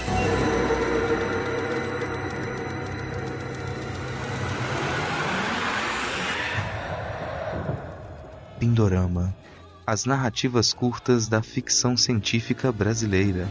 Pindorama, as narrativas curtas da ficção científica brasileira.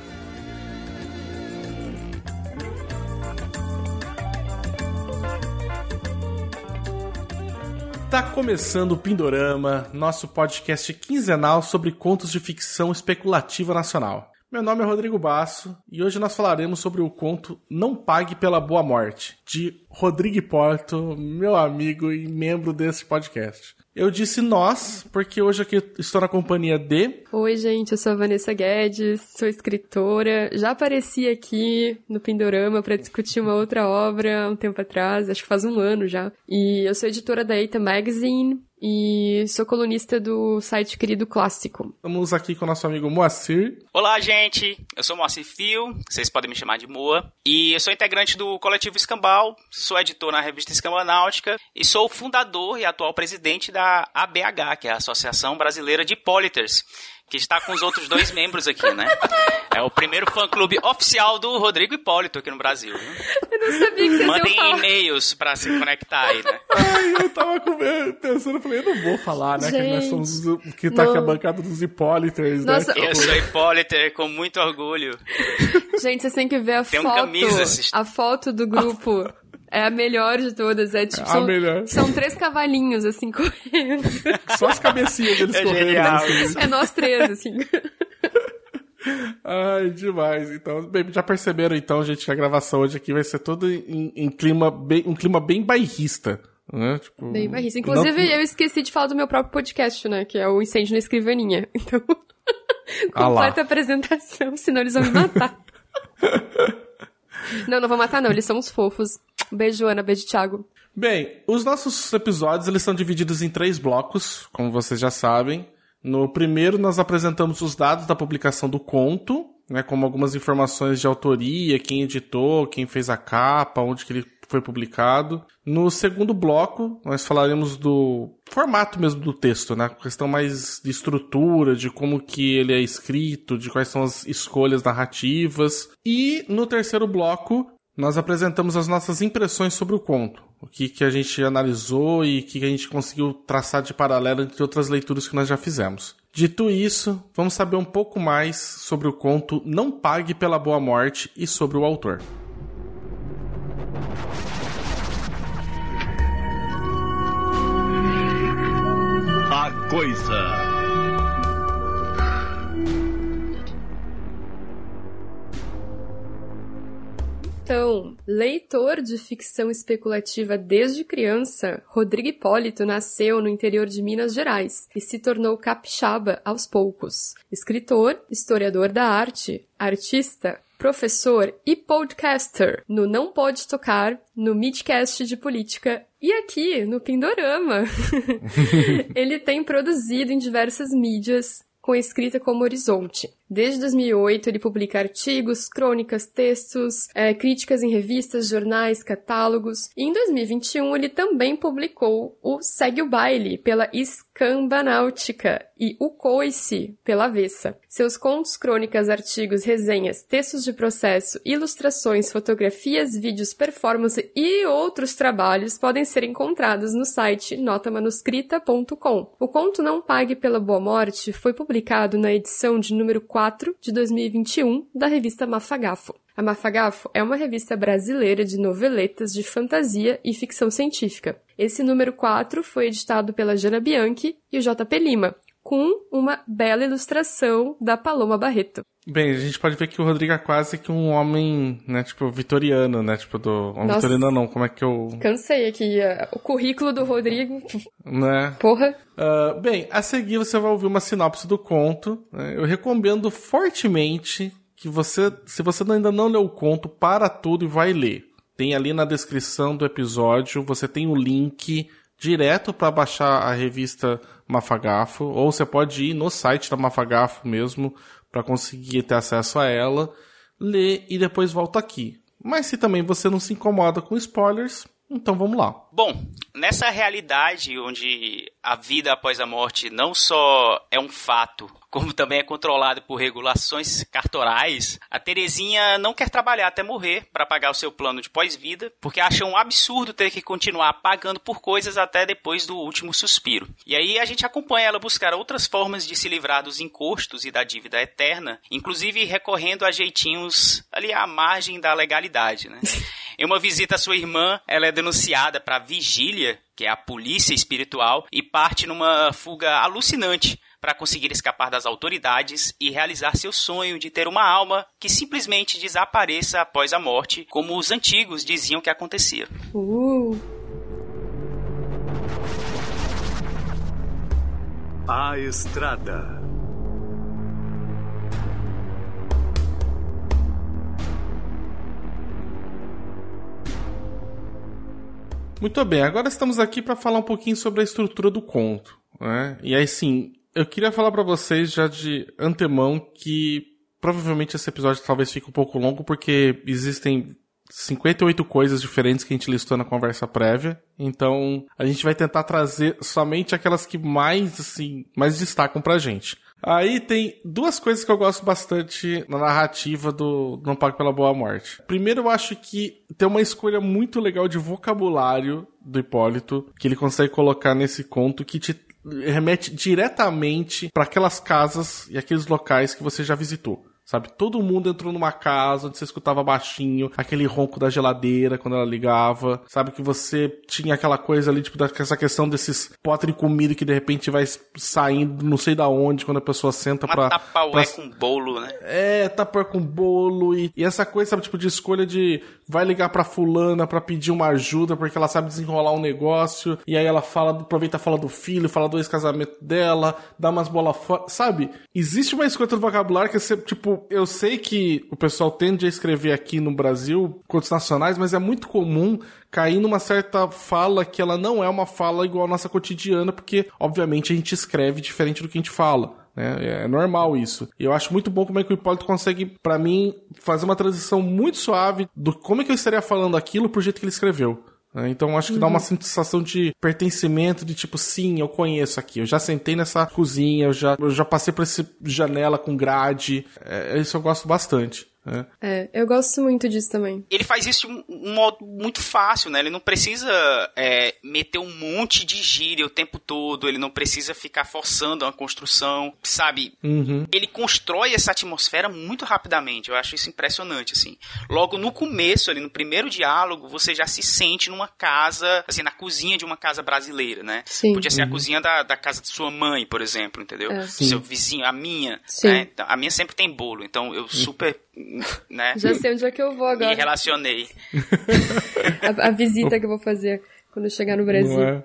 Tá começando o Pindorama, nosso podcast quinzenal sobre contos de ficção especulativa nacional. Meu nome é Rodrigo Basso e hoje nós falaremos sobre o conto Não Pague pela Boa Morte, de Rodrigo Hipólito, meu amigo e membro desse podcast. Eu disse nós, porque hoje aqui estou na companhia de... Oi, gente, eu sou a Vanessa Guedes, sou escritora, já apareci aqui no Pindorama para discutir uma outra obra há um tempo atrás, acho que faz um ano já. E eu sou editora da Eita Magazine e sou colunista do site Querido Clássico. Estamos aqui com o nosso amigo Moacir. Olá, gente, eu sou Moacir Fio, vocês podem me chamar de Moa, e eu sou integrante do Coletivo Escambau, sou editor na revista Escambanáutica e sou o fundador e atual presidente da ABH, que é a Associação Brasileira de Hipóliters, que está com os outros dois membros aqui, né? É o primeiro fã-clube oficial do Rodrigo Hipólito aqui no Brasil. Eu não sabia que vocês Mandem iam falar. e-mails pra se conectar aí, né? Ai, eu tava pensando, eu falei, eu não vou falar, né? Gente, que nós somos que tá aqui a bancada dos Hipóliters, Nossa, né? Eu sou Hipóliter com muito orgulho. Gente, vocês têm que ver a Tem foto. camisas. A foto do grupo é a melhor de todas. É tipo, A melhor. São 3 cavalinhos, assim, correndo. Só as cabecinhas deles É correndo. genial assim. isso. É nós 3, assim. Ai, demais. Então, bem, já perceberam então, gente, que a gravação hoje aqui vai ser toda em clima um clima bem bairrista, né? Tipo, Bem barrista. Inclusive, eu esqueci de falar do meu próprio podcast, né? Que é o Incêndio na Escrivaninha. Então, completa apresentação, senão eles vão me matar. Não vão matar não, eles são uns fofos. Beijo, Ana, beijo, Thiago. Bem, os nossos episódios, eles são divididos em 3 blocos, como vocês já sabem. No primeiro, nós apresentamos os dados da publicação do conto, né, como algumas informações de autoria, quem editou, quem fez a capa, onde que ele foi publicado. No segundo bloco, nós falaremos do formato mesmo do texto, né, questão mais de estrutura, de como que ele é escrito, de quais são as escolhas narrativas. E no terceiro bloco, nós apresentamos as nossas impressões sobre o conto, o que a gente analisou e o que a gente conseguiu traçar de paralelo entre outras leituras que nós já fizemos. Dito isso, vamos saber um pouco mais sobre o conto Não Pague pela Boa Morte e sobre o autor. A Coisa. Então, leitor de ficção especulativa desde criança, Rodrigo Hipólito nasceu no interior de Minas Gerais e se tornou capixaba aos poucos. Escritor, historiador da arte, artista, professor e podcaster no Não Pode Tocar, no Midcast de Política e aqui no Pindorama. Ele tem produzido em diversas mídias com escrita como horizonte. Desde 2008, ele publica artigos, crônicas, textos, críticas em revistas, jornais, catálogos. E em 2021, ele também publicou o Segue o Baile, pela Escambanáutica, e o Coice, pela Avessa. Seus contos, crônicas, artigos, resenhas, textos de processo, ilustrações, fotografias, vídeos, performance e outros trabalhos podem ser encontrados no site notamanuscrita.com. O conto Não Pague pela Boa Morte foi publicado na edição de número 4 de 2021 da revista Mafagafo. A Mafagafo é uma revista brasileira de noveletas de fantasia e ficção científica. Esse número 4 foi editado pela Jana Bianchi e o JP Lima, com uma bela ilustração da Paloma Barreto. Bem, a gente pode ver que o Rodrigo é quase que um homem, né, tipo, vitoriano, né, tipo, Nossa. vitoriano não, como é que eu... Cansei aqui, o currículo do Rodrigo, Né? porra. Bem, a seguir você vai ouvir uma sinopse do conto. Né? Eu recomendo fortemente que você, se você ainda não leu o conto, para tudo e vai ler. Tem ali na descrição do episódio, você tem o link direto para baixar a revista Mafagafo, ou você pode ir no site da Mafagafo mesmo, para conseguir ter acesso a ela, ler e depois volta aqui. Mas se também você não se incomoda com spoilers, Então vamos lá. Bom, nessa realidade onde a vida após a morte não só é um fato, como também é controlado por regulações cartorais, a Terezinha não quer trabalhar até morrer para pagar o seu plano de pós-vida, porque acha um absurdo ter que continuar pagando por coisas até depois do último suspiro. E aí a gente acompanha ela buscar outras formas de se livrar dos encostos e da dívida eterna, inclusive recorrendo a jeitinhos ali à margem da legalidade, né? Em uma visita à sua irmã, ela é denunciada para vigília, que é a polícia espiritual, e parte numa fuga alucinante para conseguir escapar das autoridades e realizar seu sonho de ter uma alma que simplesmente desapareça após a morte, como os antigos diziam que acontecia. A Estrada. Muito bem, agora estamos aqui para falar um pouquinho sobre a estrutura do conto, né? E aí sim, eu queria falar para vocês já de antemão que provavelmente esse episódio talvez fique um pouco longo porque existem 58 coisas diferentes que a gente listou na conversa prévia, então a gente vai tentar trazer somente aquelas que mais destacam pra gente. Aí tem duas coisas que eu gosto bastante na narrativa do Não Pague Pela Boa Morte. Primeiro, eu acho que tem uma escolha muito legal de vocabulário do Hipólito, que ele consegue colocar nesse conto, que te remete diretamente para aquelas casas e aqueles locais que você já visitou. Sabe, todo mundo entrou numa casa onde você escutava baixinho, aquele ronco da geladeira quando ela ligava, sabe, que você tinha aquela coisa ali, tipo, essa questão desses potes de comida que de repente vai saindo não sei da onde quando a pessoa senta uma tapaué com bolo, né? É, tapaué com bolo e essa coisa, sabe, tipo, de escolha de vai ligar pra fulana pra pedir uma ajuda porque ela sabe desenrolar um negócio e aí ela aproveita a fala do filho, fala do ex-casamento dela, dá umas bolas fora, sabe? Existe uma escolha do vocabulário que você, tipo, eu sei que o pessoal tende a escrever aqui no Brasil contos nacionais, mas é muito comum cair numa certa fala que ela não é uma fala igual a nossa cotidiana, porque, obviamente, a gente escreve diferente do que a gente fala. É normal isso. E eu acho muito bom como é que o Hipólito consegue, pra mim, fazer uma transição muito suave do como é que eu estaria falando aquilo pro jeito que ele escreveu. Então acho que dá uma sensação de pertencimento, de tipo, sim, eu conheço aqui, eu já sentei nessa cozinha, eu já passei por essa janela com grade, isso eu gosto bastante. Eu gosto muito disso também. Ele faz isso de um modo muito fácil, né? Ele não precisa meter um monte de gíria o tempo todo, ele não precisa ficar forçando uma construção, sabe? Ele constrói essa atmosfera muito rapidamente, eu acho isso impressionante, assim. Logo no começo, ali no primeiro diálogo, você já se sente numa casa, assim, na cozinha de uma casa brasileira, né? Sim. Podia ser a cozinha da casa de sua mãe, por exemplo, entendeu? Seu vizinho, a minha, Sim. né? A minha sempre tem bolo, então eu super... né? Já sei onde é que eu vou agora. Me relacionei. a visita que eu vou fazer quando eu chegar no Brasil.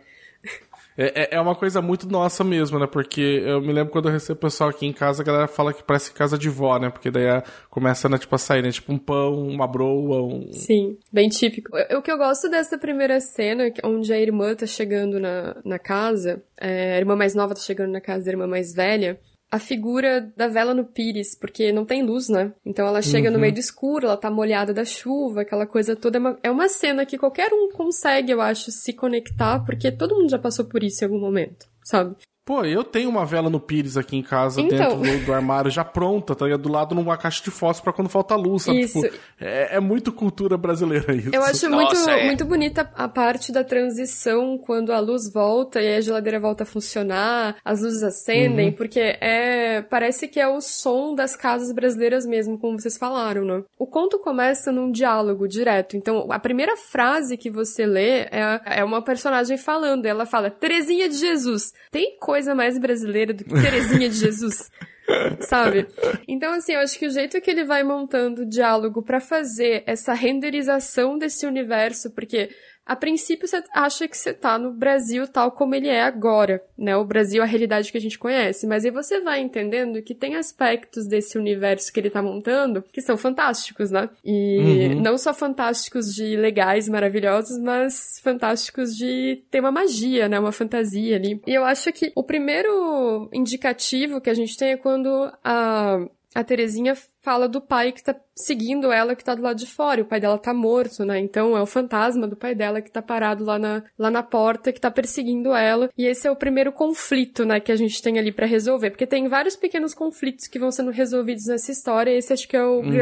É uma coisa muito nossa mesmo, né? Porque eu me lembro quando eu recebo pessoal aqui em casa, a galera fala que parece casa de vó, né? Porque daí começa, né, tipo, a sair, né? Tipo um pão, uma broa, Sim, bem típico. O que eu gosto dessa primeira cena, onde a irmã tá chegando na casa, a irmã mais nova tá chegando na casa da irmã mais velha, a figura da vela no pires, porque não tem luz, né? Então ela chega no meio do escuro, ela tá molhada da chuva, aquela coisa toda. É uma cena que qualquer um consegue, eu acho, se conectar, porque todo mundo já passou por isso em algum momento, sabe? Pô, eu tenho uma vela no pires aqui em casa, então... dentro do armário, já pronta, tá ligado? Do lado numa caixa de fósforo pra quando falta luz, sabe? Isso. Tipo, é muito cultura brasileira isso. Eu acho muito bonita a parte da transição, quando a luz volta e a geladeira volta a funcionar, as luzes acendem, porque parece que é o som das casas brasileiras mesmo, como vocês falaram, né? O conto começa num diálogo direto, então a primeira frase que você lê é uma personagem falando, ela fala, Terezinha de Jesus. Tem coisa mais brasileira do que Terezinha de Jesus, sabe? Então, assim, eu acho que o jeito que ele vai montando o diálogo pra fazer essa renderização desse universo, porque a princípio você acha que você tá no Brasil tal como ele é agora, né? O Brasil é a realidade que a gente conhece, mas aí você vai entendendo que tem aspectos desse universo que ele tá montando que são fantásticos, né? E não só fantásticos de legais, maravilhosos, mas fantásticos de ter uma magia, né? Uma fantasia ali. E eu acho que o primeiro indicativo que a gente tem é quando a a Terezinha fala do pai que tá seguindo ela, que tá do lado de fora, e o pai dela tá morto, né? Então é o fantasma do pai dela que tá parado lá na porta, que tá perseguindo ela, e esse é o primeiro conflito, né, que a gente tem ali pra resolver, porque tem vários pequenos conflitos que vão sendo resolvidos nessa história, e esse acho que é o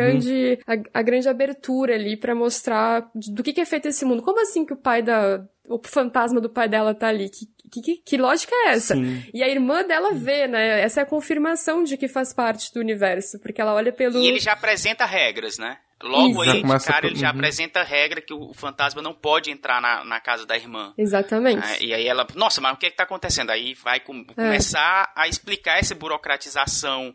a grande abertura ali pra mostrar do que é feito esse mundo. Como assim que o fantasma do pai dela tá ali? Que lógica é essa? Sim. E a irmã dela vê, né? Essa é a confirmação de que faz parte do universo, porque ela olha pelo... E ele já apresenta regras, né? Logo aí, de cara, ele já apresenta a regra que o fantasma não pode entrar na casa da irmã. Exatamente. E aí ela, nossa, mas o que tá acontecendo? Aí vai começar a explicar essa burocratização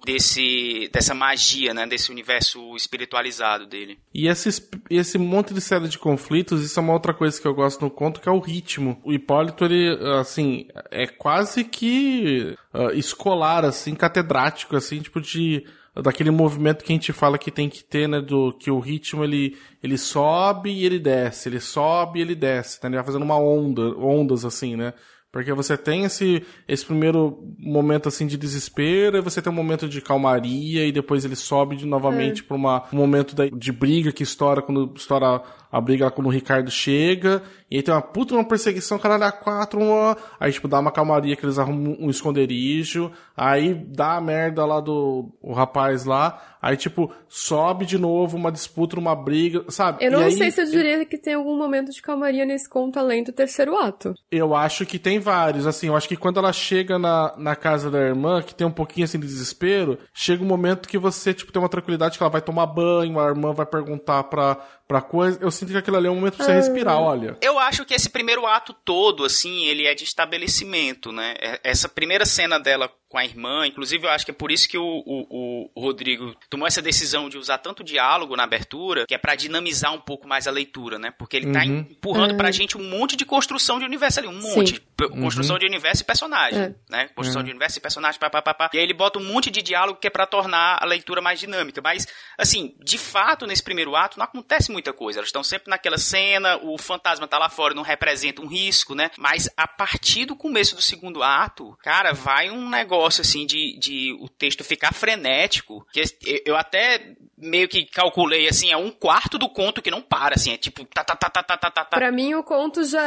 dessa magia, né? Desse universo espiritualizado dele. E esse monte de série de conflitos, isso é uma outra coisa que eu gosto no conto, que é o ritmo. O Hipólito, ele, assim, é quase que escolar, assim, catedrático, assim, tipo daquele movimento que a gente fala que tem que ter, né, que o ritmo ele sobe e ele desce, ele sobe e ele desce, tá? Ele vai fazendo ondas assim, né? Porque você tem esse primeiro momento assim de desespero, e você tem um momento de calmaria, e depois ele sobe novamente para um momento de briga que estoura quando estoura a briga quando o Ricardo chega, e aí tem uma perseguição, caralho, a 4, aí tipo dá uma calmaria que eles arrumam um esconderijo, aí dá a merda lá o rapaz lá, aí tipo sobe de novo, uma disputa, uma briga, sabe? Eu não sei se eu diria que tem algum momento de calmaria nesse conto além do terceiro ato. Eu acho que tem vários, assim, eu acho que quando ela chega na casa da irmã, que tem um pouquinho assim de desespero, chega um momento que você tipo tem uma tranquilidade que ela vai tomar banho, a irmã vai perguntar pra coisa, eu sinto que aquilo ali é um momento pra você respirar, olha. Eu acho que esse primeiro ato todo, assim, ele é de estabelecimento, né? Essa primeira cena dela com a irmã, inclusive eu acho que é por isso que o Rodrigo tomou essa decisão de usar tanto diálogo na abertura, que é pra dinamizar um pouco mais a leitura, né? Porque ele tá empurrando pra gente um monte de construção de universo ali, construção de universo e personagem, né? Construção de universo e personagem, E aí ele bota um monte de diálogo que é pra tornar a leitura mais dinâmica, mas, assim, de fato, nesse primeiro ato não acontece muita coisa, elas estão sempre naquela cena, o fantasma tá lá fora, não representa um risco, né? Mas a partir do começo do segundo ato, cara, vai um negócio assim de o texto ficar frenético, que eu até meio que calculei assim, é um quarto do conto que não para, assim, é tipo tá. Pra mim o conto já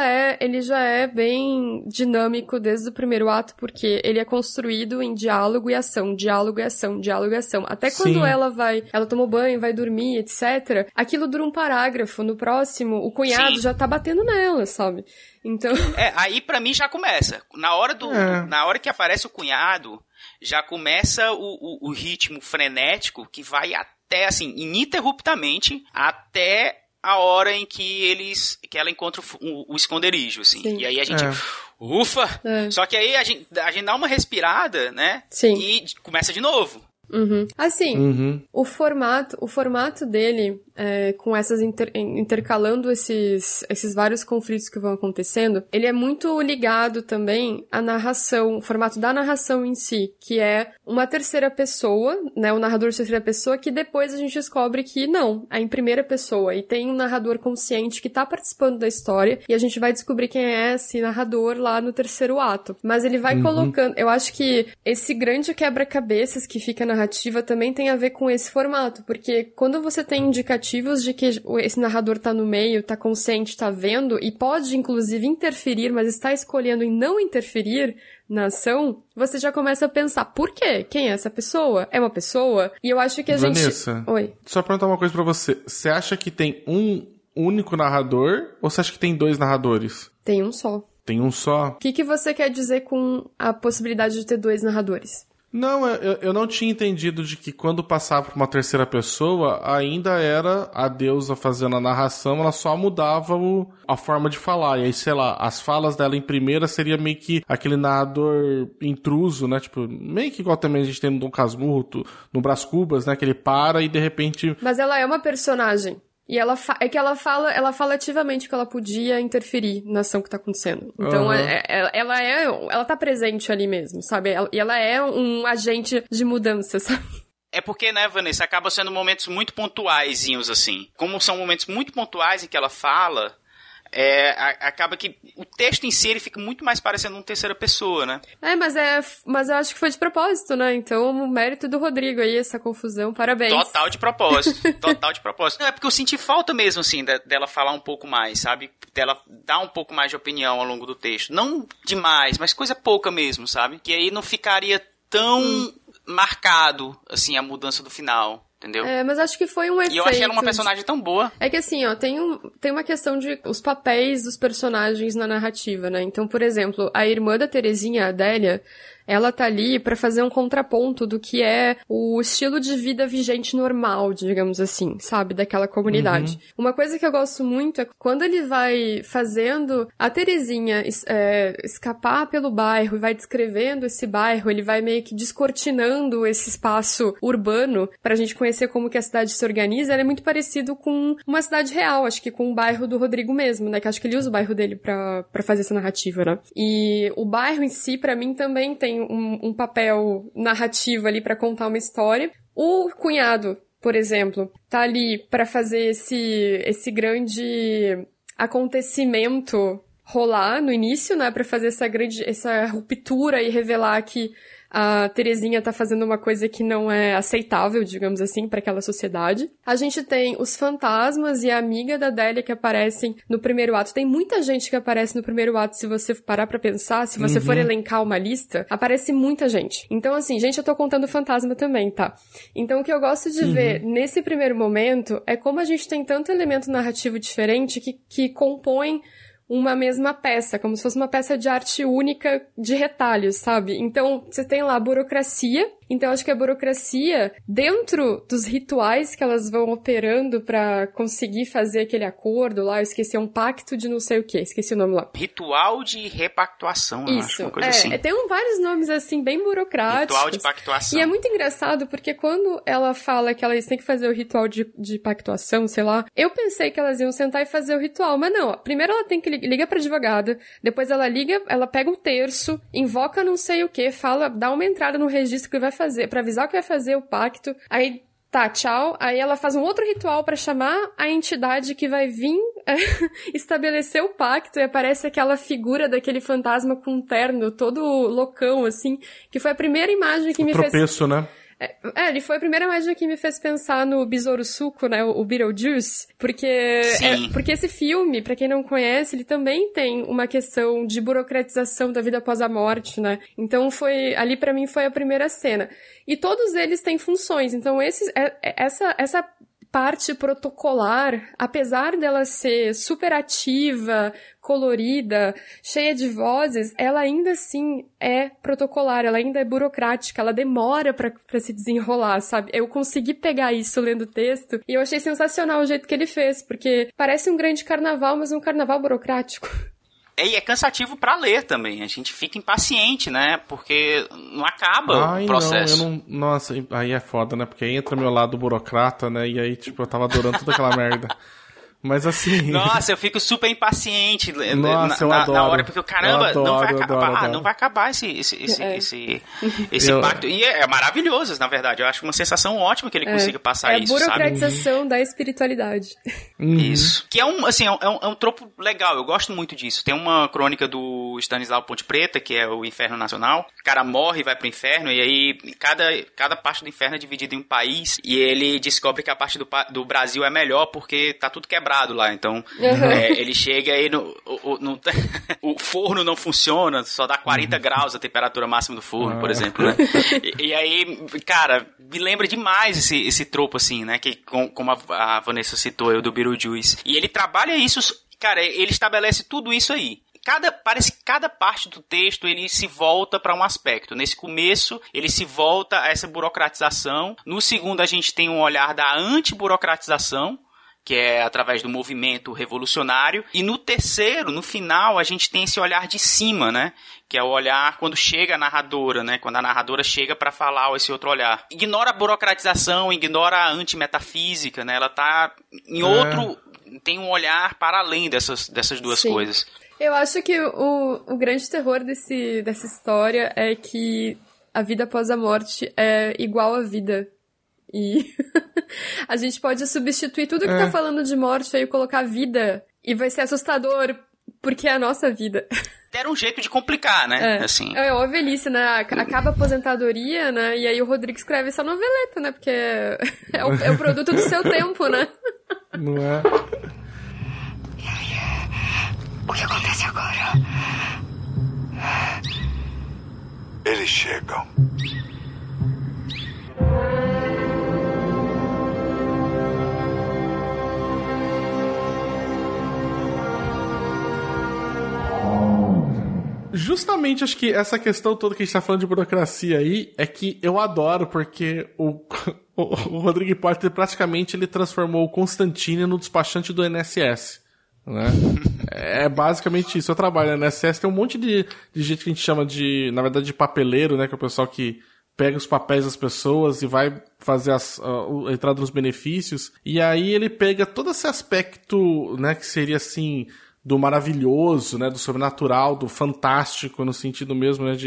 é bem dinâmico desde o primeiro ato, porque ele é construído em diálogo e ação, diálogo e ação, diálogo e ação. Até quando ela tomou banho, vai dormir, etc. Aquilo dura um parágrafo, no próximo o cunhado já tá batendo nela, sabe? Então... aí pra mim já começa. Na hora que aparece o cunhado, já começa o ritmo frenético que vai até, assim, ininterruptamente, até a hora em que ela encontra o esconderijo, assim. Sim. E aí a gente... Ufa! Só que aí a gente dá uma respirada, né? Sim. E começa de novo. Assim, o formato dele, com essas intercalando esses vários conflitos que vão acontecendo, ele é muito ligado também à narração, o formato da narração em si, que é uma terceira pessoa, né, o narrador de terceira pessoa, que depois a gente descobre que não, é em primeira pessoa, e tem um narrador consciente que tá participando da história, e a gente vai descobrir quem é esse narrador lá no terceiro ato. Mas ele vai colocando, eu acho que esse grande quebra-cabeças que fica na narrativa também tem a ver com esse formato, porque quando você tem indicativos de que esse narrador tá no meio, tá consciente, tá vendo, e pode inclusive interferir, mas está escolhendo em não interferir na ação, você já começa a pensar, por quê? Quem é essa pessoa? É uma pessoa? E eu acho que a Vanessa, gente... Oi. Só perguntar uma coisa pra você. Você acha que tem um único narrador, ou você acha que tem dois narradores? Tem um só. Tem um só? O que você quer dizer com a possibilidade de ter dois narradores? Não, eu não tinha entendido de que quando passava para uma terceira pessoa, ainda era a deusa fazendo a narração, ela só mudava a forma de falar. E aí, sei lá, as falas dela em primeira seria meio que aquele narrador intruso, né? Tipo, meio que igual também a gente tem no Dom Casmurro, no Brás Cubas, né? Que ele para e de repente... Mas ela é uma personagem. E ela fala ativamente que ela podia interferir na ação que tá acontecendo. Então, ela tá presente ali mesmo, sabe? Ela é um agente de mudança, sabe? É porque, né, Vanessa, acaba sendo momentos muito pontuaizinhos, assim. Como são momentos muito pontuais em que ela fala, acaba que o texto em si ele fica muito mais parecendo uma terceira pessoa, né? Mas eu acho que foi de propósito, né? Então, o mérito do Rodrigo aí, essa confusão, parabéns. Total de propósito. Não, é porque eu senti falta mesmo, assim, dela falar um pouco mais, sabe? Dela dar um pouco mais de opinião ao longo do texto. Não demais, mas coisa pouca mesmo, sabe? Que aí não ficaria tão marcado, assim, a mudança do final. Entendeu? Mas acho que foi um efeito. E eu achei ela uma personagem tão boa. É que assim, ó, tem uma questão de os papéis dos personagens na narrativa, né? Então, por exemplo, a irmã da Terezinha, a Adélia, ela tá ali pra fazer um contraponto do que é o estilo de vida vigente normal, digamos assim, sabe? Daquela comunidade. Uma coisa que eu gosto muito é quando ele vai fazendo a Terezinha escapar pelo bairro e vai descrevendo esse bairro, ele vai meio que descortinando esse espaço urbano pra gente conhecer como que a cidade se organiza. Ele é muito parecido com uma cidade real, acho que com o bairro do Rodrigo mesmo, né? Que acho que ele usa o bairro dele pra fazer essa narrativa, né? E o bairro em si, pra mim, também tem um papel narrativo ali pra contar uma história. O cunhado, por exemplo, tá ali pra fazer esse grande acontecimento rolar no início, né? Pra fazer essa ruptura e revelar que a Terezinha tá fazendo uma coisa que não é aceitável, digamos assim, pra aquela sociedade. A gente tem os fantasmas e a amiga da Adélia que aparecem no primeiro ato. Tem muita gente que aparece no primeiro ato, se você parar pra pensar, se você for elencar uma lista, aparece muita gente. Então, assim, gente, eu tô contando fantasma também, tá? Então, o que eu gosto de ver nesse primeiro momento é como a gente tem tanto elemento narrativo diferente que compõe uma mesma peça, como se fosse uma peça de arte única de retalhos, sabe? Então, você tem lá a burocracia. Então, acho que a burocracia, dentro dos rituais que elas vão operando pra conseguir fazer aquele acordo lá, eu esqueci, é um pacto de não sei o quê, esqueci o nome lá. Ritual de repactuação, eu acho, uma coisa assim. Tem vários nomes, assim, bem burocráticos. Ritual de pactuação. E é muito engraçado, porque quando ela fala que elas têm que fazer o ritual de pactuação, sei lá, eu pensei que elas iam sentar e fazer o ritual, mas não. Primeiro ela tem que ligar pra advogada, depois ela pega o terço, invoca não sei o quê, dá uma entrada no registro que vai fazer, pra avisar que vai fazer o pacto, aí tá, tchau, aí ela faz um outro ritual pra chamar a entidade que vai vir estabelecer o pacto, e aparece aquela figura daquele fantasma com um terno todo loucão, assim, que foi a primeira imagem que me fez... tropeço, né? Ele foi a primeira imagem que me fez pensar no Besouro Suco, né, o Beetlejuice, porque esse filme, pra quem não conhece, ele também tem uma questão de burocratização da vida após a morte, né, então ali pra mim foi a primeira cena, e todos eles têm funções, então essa parte protocolar, apesar dela ser super ativa, colorida, cheia de vozes, ela ainda assim é protocolar, ela ainda é burocrática, ela demora pra se desenrolar, sabe? Eu consegui pegar isso lendo o texto e eu achei sensacional o jeito que ele fez, porque parece um grande carnaval, mas um carnaval burocrático. E é cansativo pra ler também. A gente fica impaciente, né? Porque não acaba o processo. Nossa, aí é foda, né? Porque aí entra meu lado burocrata, né? E aí, tipo, eu tava adorando toda aquela merda. Mas assim... Nossa, eu fico super impaciente na hora, porque caramba, não vai acabar. Não vai acabar esse impacto. E é maravilhoso, na verdade. Eu acho uma sensação ótima que ele consiga passar isso, sabe? É a burocratização da espiritualidade. Isso. Que é um tropo legal, eu gosto muito disso. Tem uma crônica do Stanislau Ponte Preta, que é o Inferno Nacional. O cara morre e vai pro inferno, e aí cada parte do inferno é dividida em um país, e ele descobre que a parte do Brasil é melhor porque tá tudo quebrado lá, então ele chega aí o forno não funciona, só dá 40 graus a temperatura máxima do forno, por exemplo, né? E aí, cara, me lembra demais esse tropo assim, né, que como a Vanessa citou, do Beetlejuice, e ele trabalha isso, cara, ele estabelece tudo isso aí. Parece que cada parte do texto ele se volta para um aspecto. Nesse começo, ele se volta a essa burocratização. No segundo, a gente tem um olhar da antiburocratização, que é através do movimento revolucionário. E no terceiro, no final, a gente tem esse olhar de cima, né? Que é o olhar quando chega a narradora, né? Quando a narradora chega para falar esse outro olhar. Ignora a burocratização, ignora a antimetafísica, né? Ela tá em outro... Tem um olhar para além dessas duas coisas. Eu acho que o grande terror dessa história é que a vida após a morte é igual à vida. E a gente pode substituir tudo que tá falando de morte aí, colocar vida E vai ser assustador, porque é a nossa vida. Deram um jeito de complicar, né? Assim. É uma velhice, né? Acaba a aposentadoria, né? E aí o Rodrigo escreve essa noveleta, né? Porque é o produto do seu tempo, né? Não é? O que acontece agora? Eles chegam. Justamente, acho que essa questão toda que a gente tá falando de burocracia aí é que eu adoro, porque o Rodrigo Hipólito praticamente ele transformou o Constantine no despachante do INSS, né? É basicamente isso. Eu trabalho no INSS, tem um monte de gente que a gente chama de, na verdade, de papeleiro, né? Que é o pessoal que pega os papéis das pessoas e vai fazer a entrada nos benefícios. E aí ele pega todo esse aspecto, né, que seria assim, do maravilhoso, né, do sobrenatural, do fantástico, no sentido mesmo, né,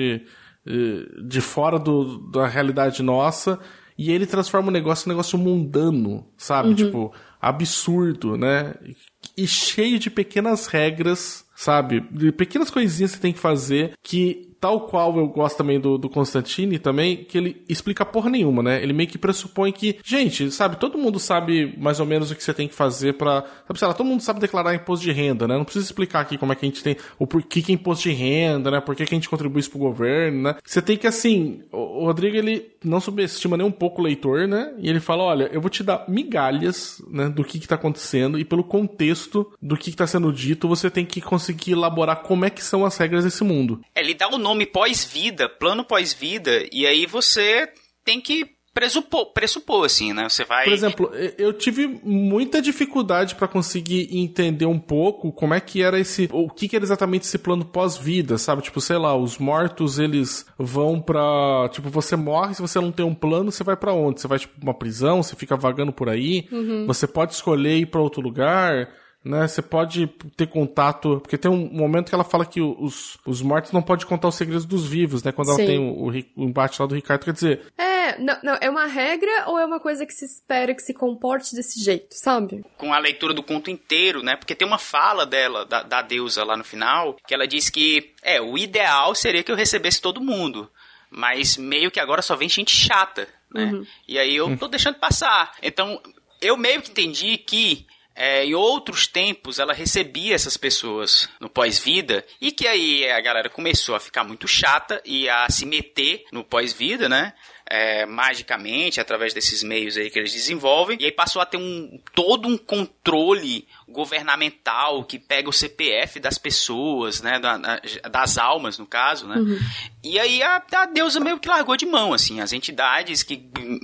de fora da realidade nossa, e ele transforma o negócio em um negócio mundano, sabe? Tipo, absurdo, né? E cheio de pequenas regras, sabe? De pequenas coisinhas que você tem que fazer que, tal qual eu gosto também do Constantine também, que ele explica porra nenhuma, né? Ele meio que pressupõe que, gente, sabe, todo mundo sabe mais ou menos o que você tem que fazer pra... Sabe, sei lá, todo mundo sabe declarar imposto de renda, né? Não precisa explicar aqui como é que a gente tem... O porquê que é imposto de renda, né? Por que a gente contribui isso pro governo, né? Você tem que, assim... O Rodrigo, ele não subestima nem um pouco o leitor, né? E ele fala, olha, eu vou te dar migalhas, né? Do que tá acontecendo e pelo contexto do que tá sendo dito, você tem que conseguir elaborar como é que são as regras desse mundo. Ele dá o nome pós-vida, plano pós-vida, e aí você tem que pressupor, assim, né? Você vai... Por exemplo, eu tive muita dificuldade pra conseguir entender um pouco como é que era o que era exatamente esse plano pós-vida, sabe? Tipo, sei lá, os mortos, eles vão pra... Tipo, você morre, se você não tem um plano, você vai pra onde? Você vai, tipo, pra uma prisão, você fica vagando por aí, você pode escolher ir pra outro lugar... Né, você pode ter contato, porque tem um momento que ela fala que os mortos não podem contar os segredos dos vivos, né, quando Sim. ela tem o embate lá do Ricardo, quer dizer... Não, é uma regra ou é uma coisa que se espera que se comporte desse jeito, sabe? Com a leitura do conto inteiro, né, porque tem uma fala dela, da deusa lá no final, que ela diz que, o ideal seria que eu recebesse todo mundo, mas meio que agora só vem gente chata, né, e aí eu tô deixando passar. Então, eu meio que entendi que em outros tempos ela recebia essas pessoas no pós-vida e que aí a galera começou a ficar muito chata e a se meter no pós-vida, né? Magicamente, através desses meios aí que eles desenvolvem, e aí passou a ter todo um controle governamental que pega o CPF das pessoas, né, das almas, no caso, né, e aí a deusa meio que largou de mão, assim, as entidades que...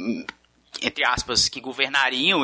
entre aspas, que governariam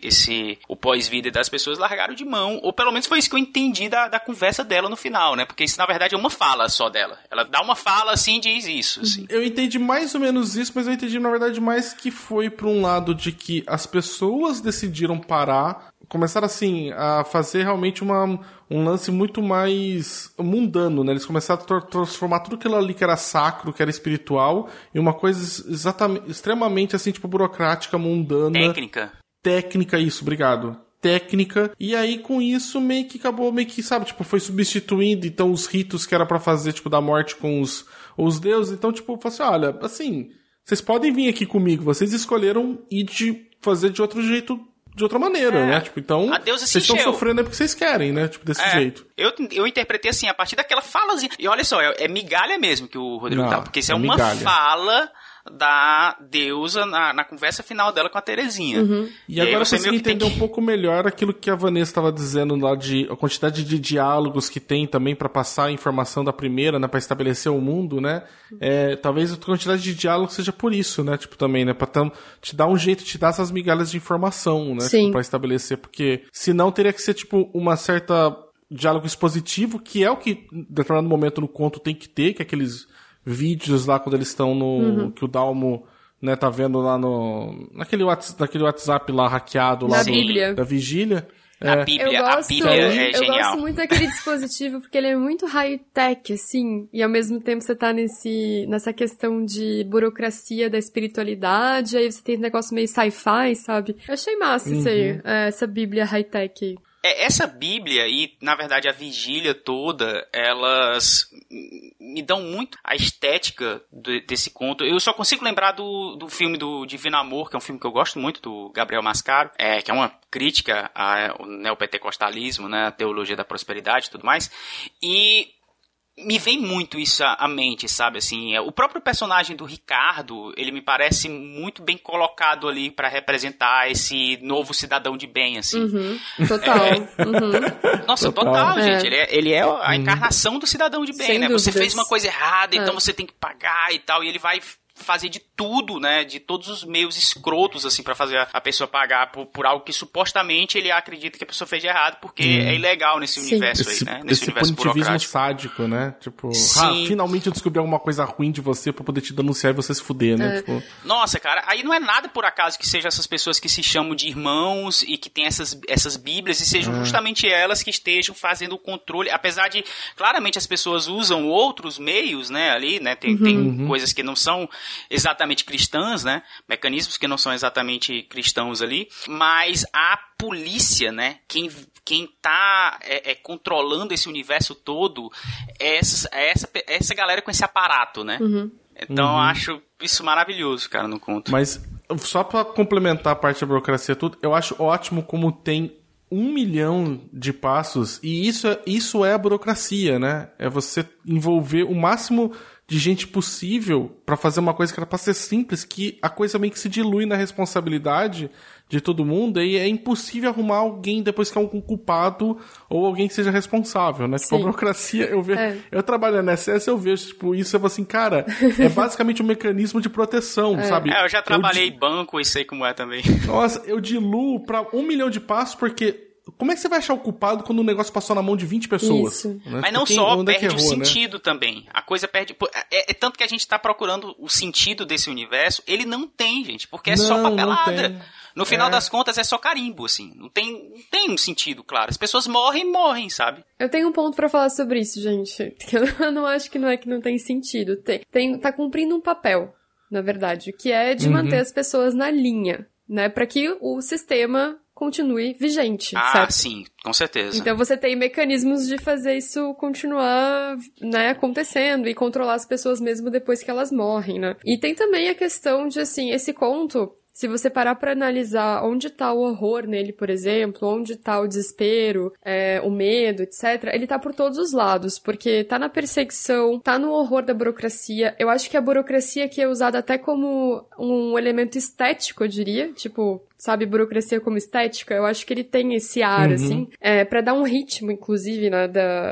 o pós-vida das pessoas largaram de mão, ou pelo menos foi isso que eu entendi da conversa dela no final, né, porque isso na verdade é uma fala só dela, ela dá uma fala assim e diz isso, assim. Eu entendi mais ou menos isso, mas eu entendi na verdade mais que foi por um lado de que as pessoas decidiram parar, começaram assim a fazer realmente um lance muito mais mundano, né? Eles começaram a transformar tudo aquilo ali que era sacro, que era espiritual, em uma coisa extremamente assim, tipo, burocrática, mundana. Técnica, isso, obrigado. Técnica, e aí com isso meio que acabou, sabe, tipo, foi substituindo então os ritos que era pra fazer, tipo, da morte com os deuses, então, tipo, falou assim, olha, assim, vocês podem vir aqui comigo, vocês escolheram ir fazer de outro jeito, de outra maneira, né? Tipo, então, vocês estão sofrendo é porque vocês querem, né? Tipo, desse jeito. Eu interpretei assim, a partir daquela falazinha. E olha só, é migalha mesmo que o Rodrigo tá, porque isso é uma migalha. Fala da deusa na conversa final dela com a Terezinha. E agora você consegue entender um pouco melhor aquilo que a Vanessa estava dizendo lá a quantidade de diálogos que tem também para passar a informação da primeira, né, para estabelecer o mundo, né? Talvez a quantidade de diálogos seja por isso, né? Tipo, também, né? Pra te dar um jeito, te dar essas migalhas de informação, né? Tipo, pra estabelecer, porque senão teria que ser, tipo, uma certa diálogo expositivo, que é o que, em determinado momento no conto tem que ter, que é aqueles vídeos lá quando eles estão que o Dalmo, né, tá vendo lá naquele WhatsApp lá hackeado lá da Vigília. A Bíblia é genial. Eu gosto muito daquele dispositivo porque ele é muito high-tech, assim, e ao mesmo tempo você tá nessa questão de burocracia da espiritualidade, aí você tem esse negócio meio sci-fi, sabe? Eu achei massa essa Bíblia high-tech. Essa Bíblia e, na verdade, a vigília toda, elas me dão muito a estética desse conto. Eu só consigo lembrar do filme do Divino Amor, que é um filme que eu gosto muito, do Gabriel Mascaro, que é uma crítica ao neopentecostalismo, né, a teologia da prosperidade e tudo mais. E me vem muito isso à mente, sabe, assim, o próprio personagem do Ricardo, ele me parece muito bem colocado ali pra representar esse novo cidadão de bem, assim. Total. Nossa, total, gente, ele é a encarnação do cidadão de bem, sem né, dúvidas. Você fez uma coisa errada, então você tem que pagar e tal, e ele vai fazer de tudo, né, de todos os meios escrotos, assim, pra fazer a pessoa pagar por algo que supostamente ele acredita que a pessoa fez de errado, porque é ilegal nesse universo aí, né, nesse universo punitivismo sádico, né, tipo, finalmente eu descobri alguma coisa ruim de você pra poder te denunciar e você se fuder, né, tipo... Nossa, cara, aí não é nada por acaso que sejam essas pessoas que se chamam de irmãos e que têm essas bíblias e sejam justamente elas que estejam fazendo o controle, apesar de, claramente, as pessoas usam outros meios, né, ali, né, tem coisas que não são exatamente cristãs, né? Mecanismos que não são exatamente cristãos ali, mas a polícia, né? Quem tá controlando esse universo todo é essa galera com esse aparato, né? Então eu acho isso maravilhoso, cara, no conto. Mas só pra complementar a parte da burocracia tudo, eu acho ótimo como tem 1 milhão de passos, e isso é a burocracia, né? É você envolver o máximo de gente possível pra fazer uma coisa que era pra ser simples, que a coisa meio que se dilui na responsabilidade de todo mundo, e é impossível arrumar alguém depois que é um culpado ou alguém que seja responsável, né? Tipo, a burocracia, eu vejo, eu trabalho na SS, eu vejo, tipo, isso é assim, cara, é basicamente um mecanismo de proteção, sabe? Eu já trabalhei em banco e sei como é também. Nossa, eu diluo pra 1 milhão de passos, porque como é que você vai achar o culpado quando o negócio passou na mão de 20 pessoas? Isso. Né? Mas não só, perde o sentido também. A coisa perde... tanto que a gente tá procurando o sentido desse universo, ele não tem, gente, porque é só papelada. No final das contas, é só carimbo, assim. Não tem um sentido, claro. As pessoas morrem, sabe? Eu tenho um ponto pra falar sobre isso, gente. Eu não acho que não tem sentido. Tá cumprindo um papel, na verdade, que é de manter as pessoas na linha, né? Pra que o sistema continue vigente, certo? Sim, com certeza. Então você tem mecanismos de fazer isso continuar, né, acontecendo e controlar as pessoas mesmo depois que elas morrem, né? E tem também a questão de, assim, esse conto, se você parar pra analisar onde tá o horror nele, por exemplo, onde tá o desespero, o medo, etc., ele tá por todos os lados, porque tá na perseguição, tá no horror da burocracia. Eu acho que a burocracia aqui é usada até como um elemento estético, eu diria, tipo... Sabe, burocracia como estética, eu acho que ele tem esse ar, assim, pra dar um ritmo, inclusive, né,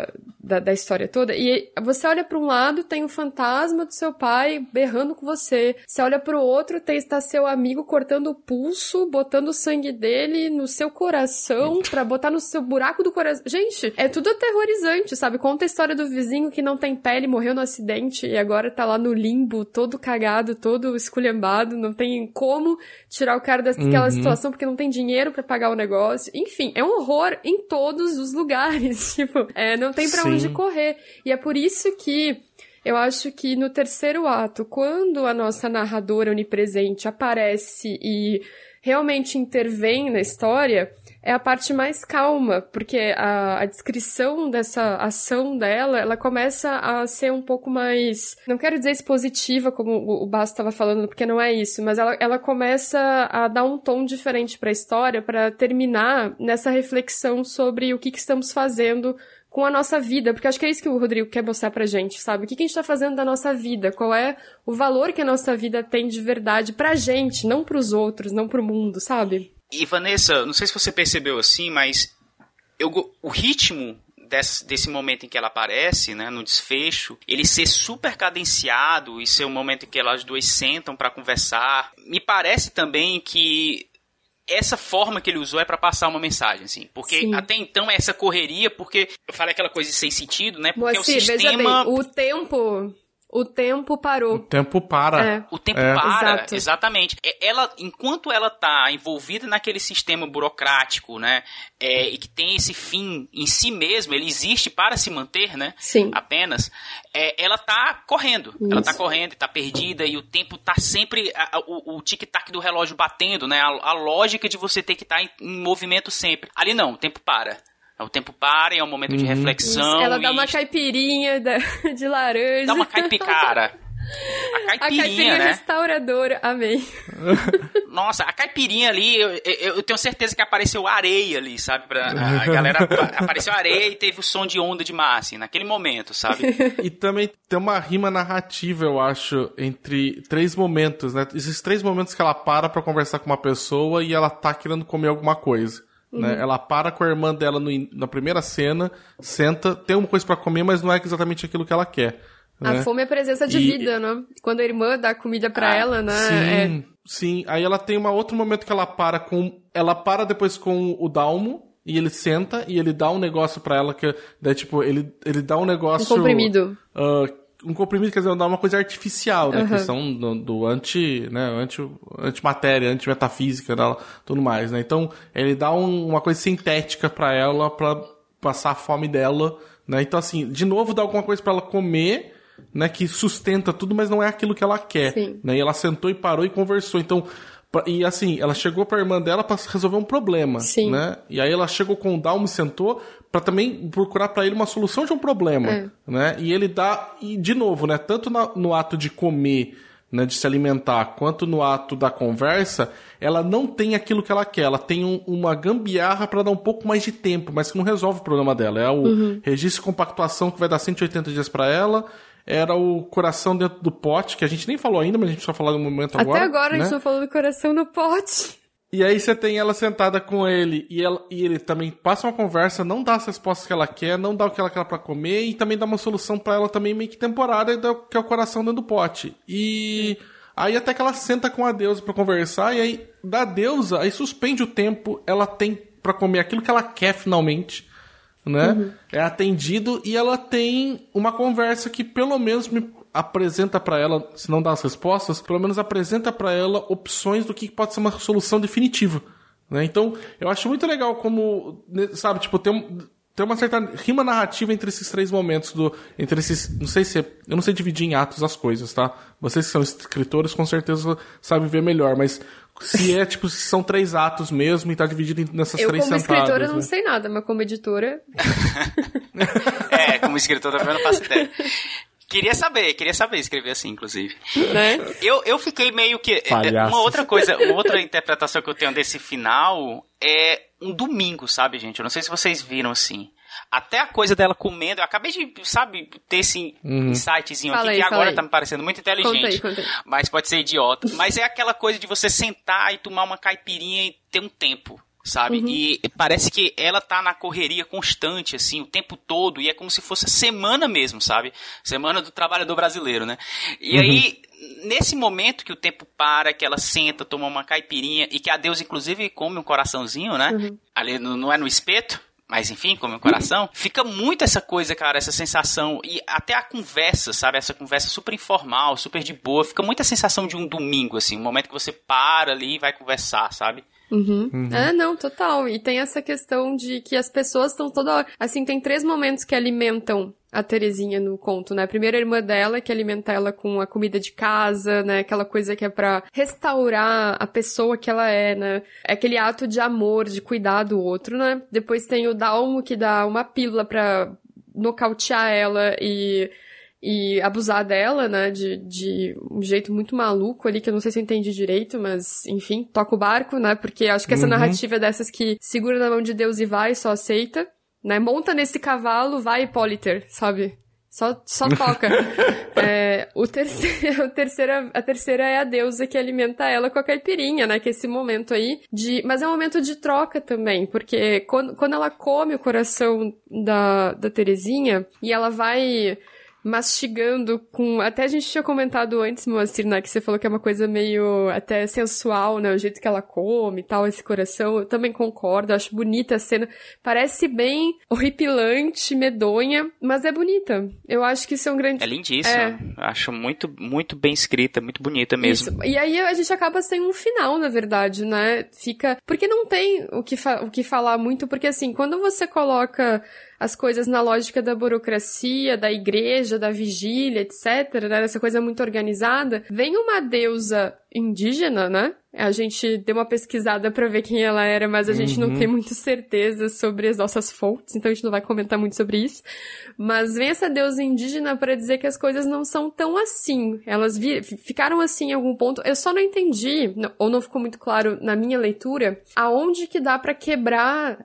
da história toda. E você olha pra um lado, tem o fantasma do seu pai berrando com você. Você olha pro outro, está seu amigo cortando o pulso, botando o sangue dele no seu coração, pra botar no seu buraco do coração. Gente, é tudo aterrorizante, sabe? Conta a história do vizinho que não tem pele, morreu no acidente e agora tá lá no limbo, todo cagado, todo esculhambado, não tem como tirar o cara daquela situação porque não tem dinheiro pra pagar o negócio. Enfim, é um horror em todos os lugares. Tipo, não tem pra onde correr. E é por isso que eu acho que no terceiro ato, quando a nossa narradora onipresente aparece e realmente intervém na história, é a parte mais calma, porque a descrição dessa ação dela, ela começa a ser um pouco mais, não quero dizer expositiva, como o Basso estava falando, porque não é isso, mas ela começa a dar um tom diferente para a história, para terminar nessa reflexão sobre o que estamos fazendo com a nossa vida, porque acho que é isso que o Rodrigo quer mostrar pra gente, sabe? O que a gente tá fazendo da nossa vida? Qual é o valor que a nossa vida tem de verdade pra gente, não pros outros, não pro mundo, sabe? E Vanessa, não sei se você percebeu assim, mas o ritmo desse momento em que ela aparece, né, no desfecho, ele ser super cadenciado e ser um momento em que elas duas sentam pra conversar, me parece também que essa forma que ele usou é pra passar uma mensagem, assim. Porque até então essa correria, porque eu falei aquela coisa sem sentido, né? Porque Moacir, o sistema... veja bem, O tempo parou. O tempo para. O tempo para, Exato. exatamente. Ela, enquanto ela tá envolvida naquele sistema burocrático, né, e que tem esse fim em si mesmo, ele existe para se manter, né, Sim. apenas, ela tá correndo. Isso. Ela tá correndo e tá perdida, e o tempo tá sempre, o tic-tac do relógio batendo, né, a lógica de você ter que estar em movimento sempre. Ali não, o tempo para. O tempo para e é um momento de reflexão. Isso. Ela dá uma caipirinha de laranja. Dá uma cara. A caipirinha, né? Restauradora. Amei. Nossa, a caipirinha ali, eu tenho certeza que apareceu areia ali, sabe? A galera apareceu areia e teve o som de onda de mar, assim, naquele momento, sabe? E também tem uma rima narrativa, eu acho, entre 3 momentos, né? Esses 3 momentos que ela para pra conversar com uma pessoa e ela tá querendo comer alguma coisa. Né? Ela para com a irmã dela na primeira cena, senta, tem uma coisa pra comer, mas não é exatamente aquilo que ela quer. Né? A fome é presença de vida, né? Quando a irmã dá comida pra ela, né? Sim. Aí ela tem um outro momento que ela para depois com o Dalmo, e ele senta e ele dá um negócio pra ela que daí, tipo, ele dá um negócio... Um comprimido. Um comprimido, quer dizer, dá uma coisa artificial, né? Questão do antimatéria, antimetafísica dela, tudo mais, né? Então, ele dá uma coisa sintética pra ela, pra passar a fome dela, né? Então, assim, de novo, dá alguma coisa pra ela comer, né? Que sustenta tudo, mas não é aquilo que ela quer. Sim. Né? E ela sentou e parou e conversou. Então, e assim, ela chegou pra irmã dela pra resolver um problema. Sim. Né? E aí ela chegou com o Dalmo e sentou pra também procurar pra ele uma solução de um problema. Né? E ele dá, e de novo, né? Tanto no ato de comer, né, de se alimentar, quanto no ato da conversa, ela não tem aquilo que ela quer. Ela tem uma gambiarra pra dar um pouco mais de tempo, mas que não resolve o problema dela. É o registro de compactuação que vai dar 180 dias pra ela. Era o coração dentro do pote, que a gente nem falou ainda, mas a gente só falou no momento agora. Até agora, né? a gente só falou do coração no pote. E aí você tem ela sentada com ele, e ele também passa uma conversa, não dá as respostas que ela quer, não dá o que ela quer pra comer, e também dá uma solução pra ela também meio que temporária, que é o coração dentro do pote. E aí até que ela senta com a deusa pra conversar, e aí da deusa, aí suspende o tempo, ela tem pra comer aquilo que ela quer finalmente, né? É atendido, e ela tem uma conversa que pelo menos me apresenta pra ela, se não dá as respostas, pelo menos apresenta pra ela opções do que pode ser uma solução definitiva, né? Então, eu acho muito legal como, sabe, tipo, tem uma certa rima narrativa entre esses 3 momentos, entre esses, não sei se eu não sei dividir em atos as coisas, tá? Vocês que são escritores com certeza sabem ver melhor, mas se tipo, se são 3 atos mesmo e tá dividido nessas 3 sentadas. Eu como escritora né? não sei nada, mas como editora... Como escritora também eu não faço ideia. Queria saber escrever assim, inclusive. Né? Eu fiquei meio que... Palhaço. Uma outra interpretação que eu tenho desse final é um domingo, sabe, gente? Eu não sei se vocês viram, assim. Até a coisa dela comendo, eu acabei de, sabe, ter esse insightzinho Fala aqui, aí, que agora aí. tá me parecendo muito inteligente. Conta aí. Mas pode ser idiota. Mas é aquela coisa de você sentar e tomar uma caipirinha e ter um tempo, sabe? E parece que ela tá na correria constante, assim, o tempo todo, e é como se fosse a semana mesmo, sabe? Semana do trabalhador brasileiro, né? E aí, nesse momento que o tempo para, que ela senta, toma uma caipirinha, e que a Deus, inclusive, come um coraçãozinho, né? Ali não é no espeto, mas enfim, come um coração. Fica muito essa coisa, cara, essa sensação, e até a conversa, sabe? Essa conversa super informal, super de boa, fica muito a sensação de um domingo, assim, um momento que você para ali e vai conversar, sabe? Não, total. E tem essa questão de que as pessoas estão toda hora... Assim, tem 3 momentos que alimentam a Terezinha no conto, né? Primeiro a irmã dela, que alimenta ela com a comida de casa, né? Aquela coisa que é pra restaurar a pessoa que ela é, né? É aquele ato de amor, de cuidar do outro, né? Depois tem o Dalmo, que dá uma pílula pra nocautear ela e abusar dela, né, de um jeito muito maluco ali, que eu não sei se eu entendi direito, mas, enfim, toca o barco, né, porque acho que essa narrativa é dessas que segura na mão de Deus e vai, só aceita, né, monta nesse cavalo, vai, Hipóliter, sabe? Só toca. A terceira é a deusa que alimenta ela com a caipirinha, né, que é esse momento aí mas é um momento de troca também, porque quando ela come o coração da Terezinha, e ela vai mastigando com... Até a gente tinha comentado antes, Moacir, né, que você falou que é uma coisa meio até sensual, né, o jeito que ela come e tal, esse coração. Eu também concordo, acho bonita a cena. Parece bem horripilante, medonha, mas é bonita. Eu acho que isso é um grande... É lindíssima. Acho muito, muito bem escrita, muito bonita mesmo. Isso. E aí a gente acaba sem um final, na verdade, né? Fica... Porque não tem o que falar muito, porque assim, quando você coloca as coisas na lógica da burocracia, da igreja, da vigília, etc., né? Essa coisa muito organizada, vem uma deusa indígena, né? A gente deu uma pesquisada pra ver quem ela era, mas a gente não tem muita certeza sobre as nossas fontes, então a gente não vai comentar muito sobre isso. Mas vem essa deusa indígena pra dizer que as coisas não são tão assim. Elas ficaram assim em algum ponto. Eu só não entendi, ou não ficou muito claro na minha leitura, aonde que dá pra quebrar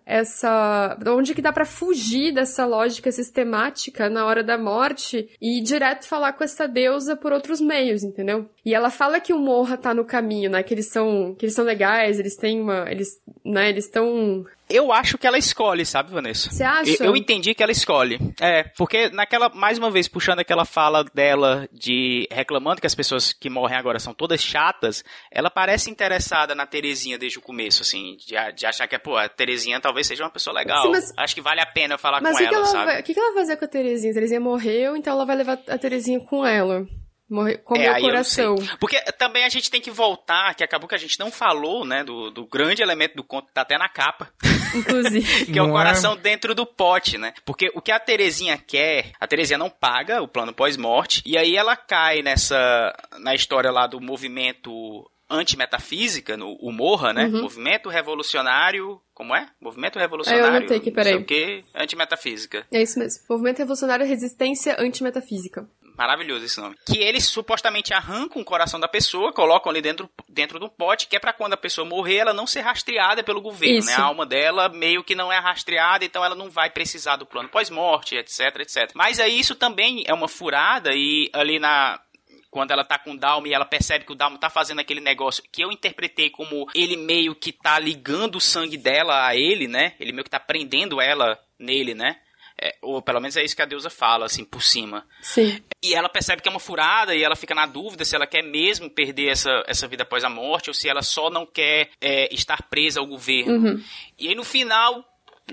onde que dá pra fugir dessa lógica sistemática na hora da morte e direto falar com essa deusa por outros meios, entendeu? E ela fala que o Morra tá no caminho, né? Que eles são legais, eles têm eles estão... Eu acho que ela escolhe, sabe, Vanessa? Você acha? Eu entendi que ela escolhe. Porque mais uma vez, puxando aquela fala dela reclamando que as pessoas que morrem agora são todas chatas, ela parece interessada na Terezinha desde o começo, assim, de achar que, a Terezinha talvez seja uma pessoa legal. Sim, mas... Acho que vale a pena falar com ela, sabe? O que ela vai fazer com a Terezinha? A Terezinha morreu, então ela vai levar a Terezinha com ela. Comeu o coração. Porque também a gente tem que voltar, que acabou que a gente não falou, né, do grande elemento do conto, tá até na capa. Inclusive. Que é o coração dentro do pote, né? Porque o que a Terezinha quer, a Terezinha não paga o plano pós-morte, e aí ela cai na história lá do movimento antimetafísica, o Morra, né? Movimento revolucionário... Como é? Movimento revolucionário... Eu anotei aqui, peraí. Não sei o quê, antimetafísica. É isso mesmo. Movimento revolucionário resistência antimetafísica. Maravilhoso esse nome. Que eles supostamente arrancam o coração da pessoa, colocam ali dentro de um pote, que é pra quando a pessoa morrer, ela não ser rastreada pelo governo, isso. né? A alma dela meio que não é rastreada, então ela não vai precisar do plano pós-morte, etc, etc. Mas aí isso também é uma furada e ali quando ela tá com o Dalmo e ela percebe que o Dalmo tá fazendo aquele negócio que eu interpretei como ele meio que tá ligando o sangue dela a ele, né? Ele meio que tá prendendo ela nele, né? Ou pelo menos é isso que a deusa fala, assim, por cima. Sim. E ela percebe que é uma furada e ela fica na dúvida se ela quer mesmo perder essa vida após a morte ou se ela só não quer estar presa ao governo. E aí no final...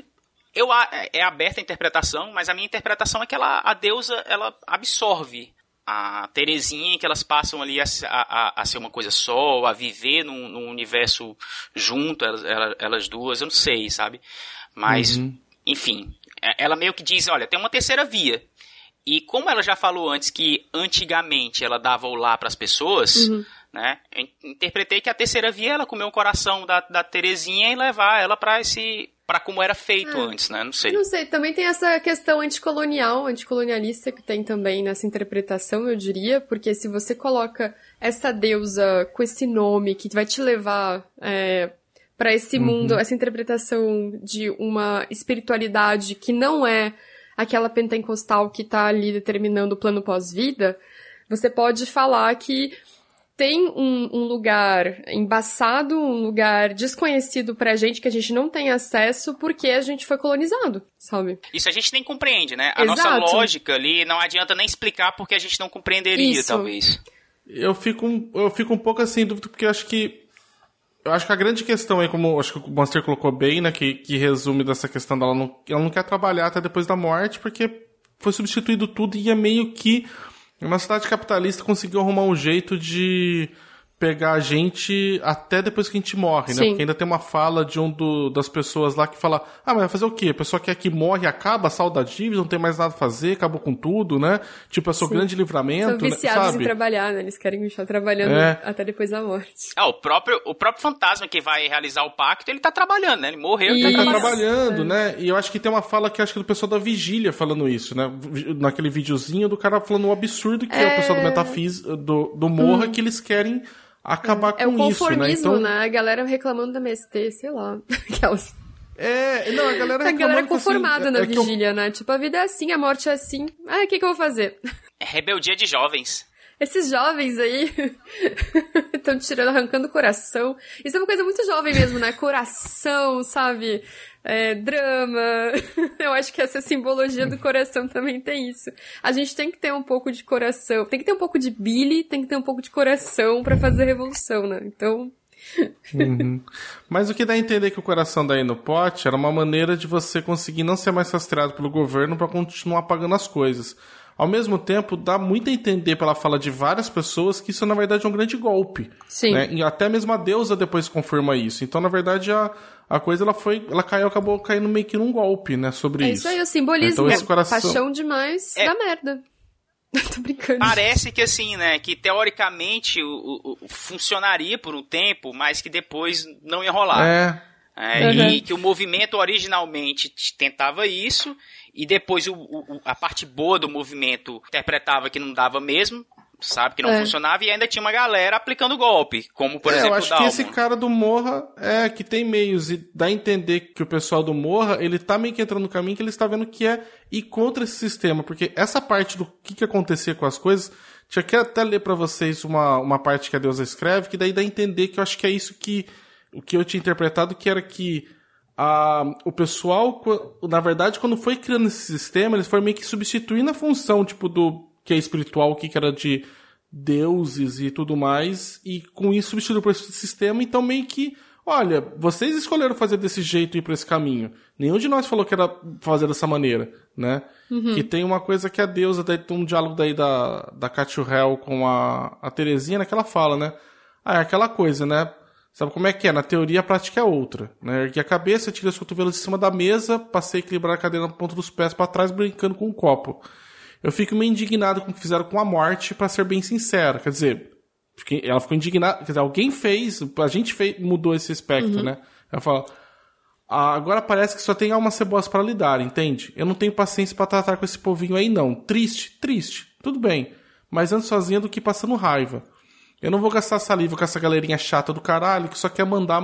É aberta a interpretação, mas a minha interpretação é que a deusa ela absorve a Terezinha, que elas passam ali a ser uma coisa só, a viver num universo junto, elas duas, eu não sei, sabe? Mas, enfim, ela meio que diz, olha, tem uma terceira via. E como ela já falou antes que antigamente ela dava o lá para as pessoas, né? Eu interpretei que a terceira via é ela comer o coração da Terezinha e levar ela para como era feito antes, né? Não sei. Não sei, também tem essa questão anticolonialista que tem também nessa interpretação, eu diria, porque se você coloca essa deusa com esse nome que vai te levar para esse mundo, essa interpretação de uma espiritualidade que não é aquela pentecostal que tá ali determinando o plano pós-vida, você pode falar que tem um lugar embaçado, um lugar desconhecido pra gente, que a gente não tem acesso porque a gente foi colonizado, sabe? Isso a gente nem compreende, né? A Exato. nossa lógica ali não adianta nem explicar porque a gente não compreenderia, talvez. Eu fico um pouco assim em dúvida, porque eu acho que a grande questão aí, como acho que o Monster colocou bem, né, que resume dessa questão dela, ela não quer trabalhar até depois da morte, porque foi substituído tudo e é meio que uma sociedade capitalista conseguiu arrumar um jeito de pegar a gente até depois que a gente morre, né? Sim. Porque ainda tem uma fala de das pessoas lá que fala, mas vai fazer o quê? A pessoa quer que morre, acaba, salda a dívida, não tem mais nada a fazer, acabou com tudo, né? Tipo, é seu grande livramento, são viciados, né? Sabe? em trabalhar, né? Eles querem continuar trabalhando até depois da morte. O próprio fantasma que vai realizar o pacto, ele tá trabalhando, né? Ele morreu e Ele tá trabalhando. trabalhando, né? E eu acho que tem uma fala que acho que do pessoal da Vigília falando isso, né? Naquele videozinho do cara falando o absurdo que é o pessoal do metafísico, do Morra, que eles querem acabar com isso, né? É o conformismo, Então, né? A galera reclamando da MST, sei lá. Aquelas... Não, a galera reclamando. A galera conformada assim, na vigília, né? Tipo, a vida é assim, a morte é assim. O que eu vou fazer? É rebeldia de jovens. Esses jovens aí estão arrancando o coração. Isso é uma coisa muito jovem mesmo, né? Coração, sabe? drama. Eu acho que essa simbologia do coração também tem isso. A gente tem que ter um pouco de coração, tem que ter um pouco de Billy, tem que ter um pouco de coração pra fazer revolução, né? Então... Mas o que dá a entender que o coração daí no pote era uma maneira de você conseguir não ser mais rastreado pelo governo pra continuar pagando as coisas. Ao mesmo tempo, dá muito a entender pela fala de várias pessoas que isso na verdade é um grande golpe. Sim. Né? E até mesmo a deusa depois confirma isso. Então, na verdade, a coisa acabou caindo meio que num golpe, né, sobre isso. É isso aí, o simbolismo. Então, esse coração... Paixão demais dá merda. Tô brincando. Parece que assim, né, que teoricamente funcionaria por um tempo, mas que depois não ia rolar. E que o movimento originalmente tentava isso, e depois a parte boa do movimento interpretava que não dava mesmo, sabe, que não funcionava, e ainda tinha uma galera aplicando golpe, como por exemplo o Dalmor. Eu acho que esse cara do Morra que tem meios, e dá a entender que o pessoal do Morra, ele tá meio que entrando no caminho que ele está vendo que é ir contra esse sistema, porque essa parte do que acontecia com as coisas, tinha que até ler pra vocês uma parte que a deusa escreve, que daí dá a entender que eu acho que é isso que o que eu tinha interpretado, que era que o pessoal, na verdade, quando foi criando esse sistema, eles foram meio que substituindo a função, tipo, do que é espiritual, o que era de deuses e tudo mais, e com isso substituiu por esse sistema, então meio que, olha, vocês escolheram fazer desse jeito e ir por esse caminho. Nenhum de nós falou que era fazer dessa maneira, né? Que tem uma coisa que a deusa, daí tem um diálogo daí da Catuhel com a Terezinha, né, que ela fala, né? É aquela coisa, né? Sabe como é que é? Na teoria, a prática é outra. Né? Ergui a cabeça, tirei os cotovelos de cima da mesa, passei a equilibrar a cadeira na ponta dos pés para trás, brincando com um copo. Eu fico meio indignado com o que fizeram com a morte, para ser bem sincero. Quer dizer, ela ficou indignada. Quer dizer, alguém fez, a gente mudou esse aspecto, né? Ela fala, agora parece que só tem almas cebosas para lidar, entende? Eu não tenho paciência para tratar com esse povinho aí, não. Triste, tudo bem. Mas ando sozinha do que passando raiva. Eu não vou gastar saliva com essa galerinha chata do caralho que só quer mandar.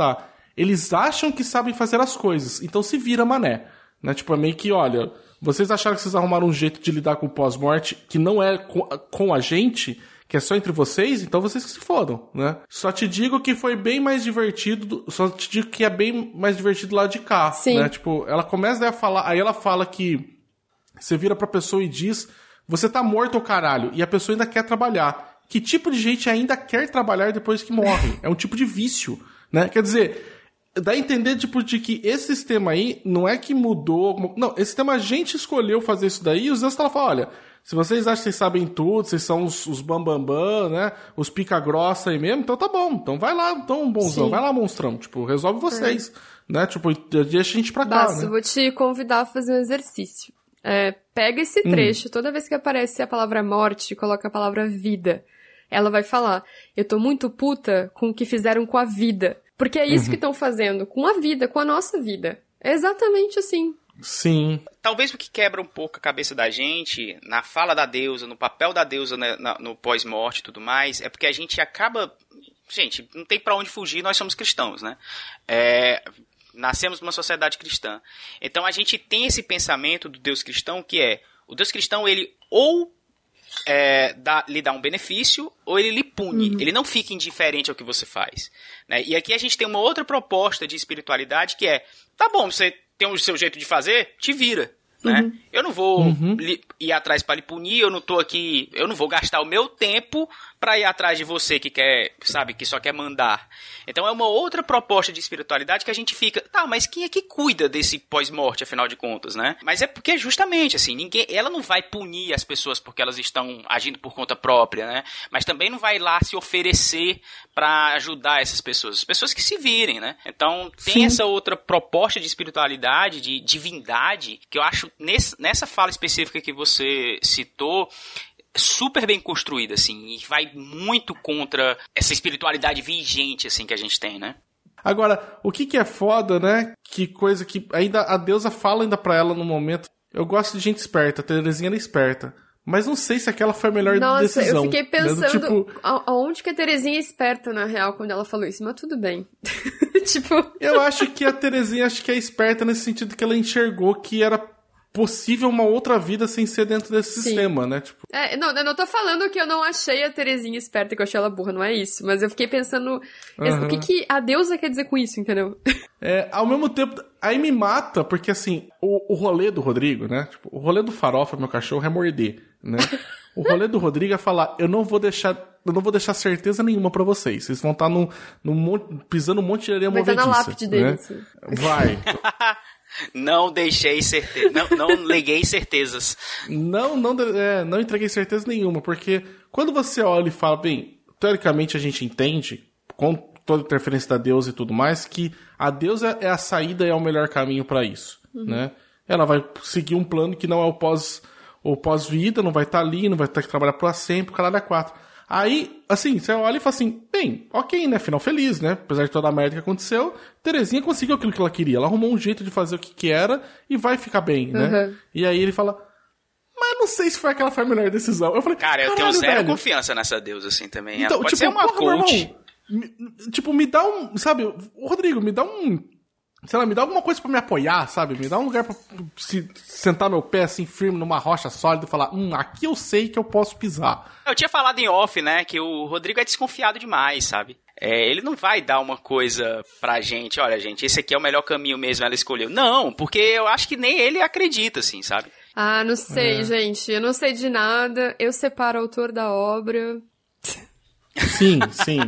Eles acham que sabem fazer as coisas, então se vira, mané. Né? Tipo, é meio que, olha, vocês acharam que vocês arrumaram um jeito de lidar com o pós-morte que não é com a gente, que é só entre vocês, então vocês que se fodam, né? Só te digo que foi bem mais divertido, só te digo que é bem mais divertido lá de cá. Sim. Né? Tipo, ela começa a falar, aí ela fala que você vira pra pessoa e diz, você tá morto, ô caralho, e a pessoa ainda quer trabalhar. Que tipo de gente ainda quer trabalhar depois que morre? É um tipo de vício, né? Quer dizer, dá a entender, tipo, de que esse sistema aí não é que mudou... Não, esse sistema a gente escolheu fazer isso daí, e os deuses falam, olha, se vocês acham que vocês sabem tudo, vocês são os bambambam, né? Os pica-grossa aí mesmo, então tá bom. Então vai lá, então bonzão, Sim. vai lá, monstrão. Tipo, resolve vocês, né? Tipo, deixa a gente pra cá, Basso, né? vou te convidar a fazer um exercício. Pega esse trecho, toda vez que aparece a palavra morte, coloca a palavra vida. Ela vai falar, eu tô muito puta com o que fizeram com a vida. Porque é isso que estão fazendo, com a vida, com a nossa vida. É exatamente assim. Sim. Talvez o que quebra um pouco a cabeça da gente, na fala da deusa, no papel da deusa, né, no pós-morte e tudo mais, é porque a gente acaba... Gente, não tem pra onde fugir, nós somos cristãos, né? Nascemos numa sociedade cristã. Então a gente tem esse pensamento do Deus cristão, que é... O Deus cristão, ele ou... lhe dá um benefício ou ele lhe pune. Ele não fica indiferente ao que você faz, né? E aqui a gente tem uma outra proposta de espiritualidade que é, tá bom, você tem o seu jeito de fazer, te vira, né? Eu não vou ir atrás para lhe punir, eu não tô aqui, eu não vou gastar o meu tempo para ir atrás de você que quer, sabe, que só quer mandar. Então é uma outra proposta de espiritualidade que a gente fica, tá, mas quem é que cuida desse pós-morte, afinal de contas, né? Mas é porque justamente, assim, ela não vai punir as pessoas porque elas estão agindo por conta própria, né? Mas também não vai lá se oferecer para ajudar essas pessoas. As pessoas que se virem, né? Então tem essa outra proposta de espiritualidade, de divindade, que eu acho, nessa fala específica que você citou, super bem construída, assim, e vai muito contra essa espiritualidade vigente, assim, que a gente tem, né? Agora, o que é foda, né? Que coisa que ainda a deusa fala ainda pra ela no momento. Eu gosto de gente esperta, a Terezinha era esperta. Mas não sei se aquela foi a melhor decisão. Nossa, eu fiquei pensando tipo, aonde que a Terezinha é esperta, na real, quando ela falou isso. Mas tudo bem. Tipo... Eu acho que a Terezinha é esperta nesse sentido que ela enxergou que era possível uma outra vida sem ser dentro desse sistema, né? Tipo... Não, eu não tô falando que eu não achei a Terezinha esperta, que eu achei ela burra, não é isso. Mas eu fiquei pensando, o que a deusa quer dizer com isso, entendeu? Ao mesmo tempo, aí me mata, porque assim, o rolê do Rodrigo, né? Tipo, o rolê do Farofa, meu cachorro, é morder, né? O rolê do Rodrigo é falar, eu não vou deixar certeza nenhuma pra vocês. Vocês vão estar pisando um monte de areia movediça. Vai estar na lápide deles. Né? Vai. Não deixei certeza. Não leguei certezas. Não entreguei certeza nenhuma, porque quando você olha e fala, bem, teoricamente a gente entende, com toda a interferência da deusa e tudo mais, que a deusa é a saída e é o melhor caminho pra isso, né? Ela vai seguir um plano que não é o pós-vida, não vai estar ali, não vai ter que trabalhar pra sempre, o caralho é 4. Aí, assim, você olha e fala assim, bem, ok, né, final feliz, né, apesar de toda a merda que aconteceu, Terezinha conseguiu aquilo que ela queria, ela arrumou um jeito de fazer o que era e vai ficar bem, né, e aí ele fala, mas não sei se foi aquela foi a melhor decisão. Eu falei, cara, eu tenho zero confiança nessa deusa, assim, também, então, ela pode ser uma coach. Me dá sabe, Rodrigo, me dá sei lá, me dá alguma coisa pra me apoiar, sabe? Me dá um lugar pra sentar meu pé assim, firme, numa rocha sólida e falar, aqui eu sei que eu posso pisar. Eu tinha falado em off, né, que o Rodrigo é desconfiado demais, sabe? Ele não vai dar uma coisa pra gente, olha, gente, esse aqui é o melhor caminho mesmo, ela escolheu. Não, porque eu acho que nem ele acredita, assim, sabe? Não sei, gente, eu não sei de nada, eu separo o autor da obra. Sim.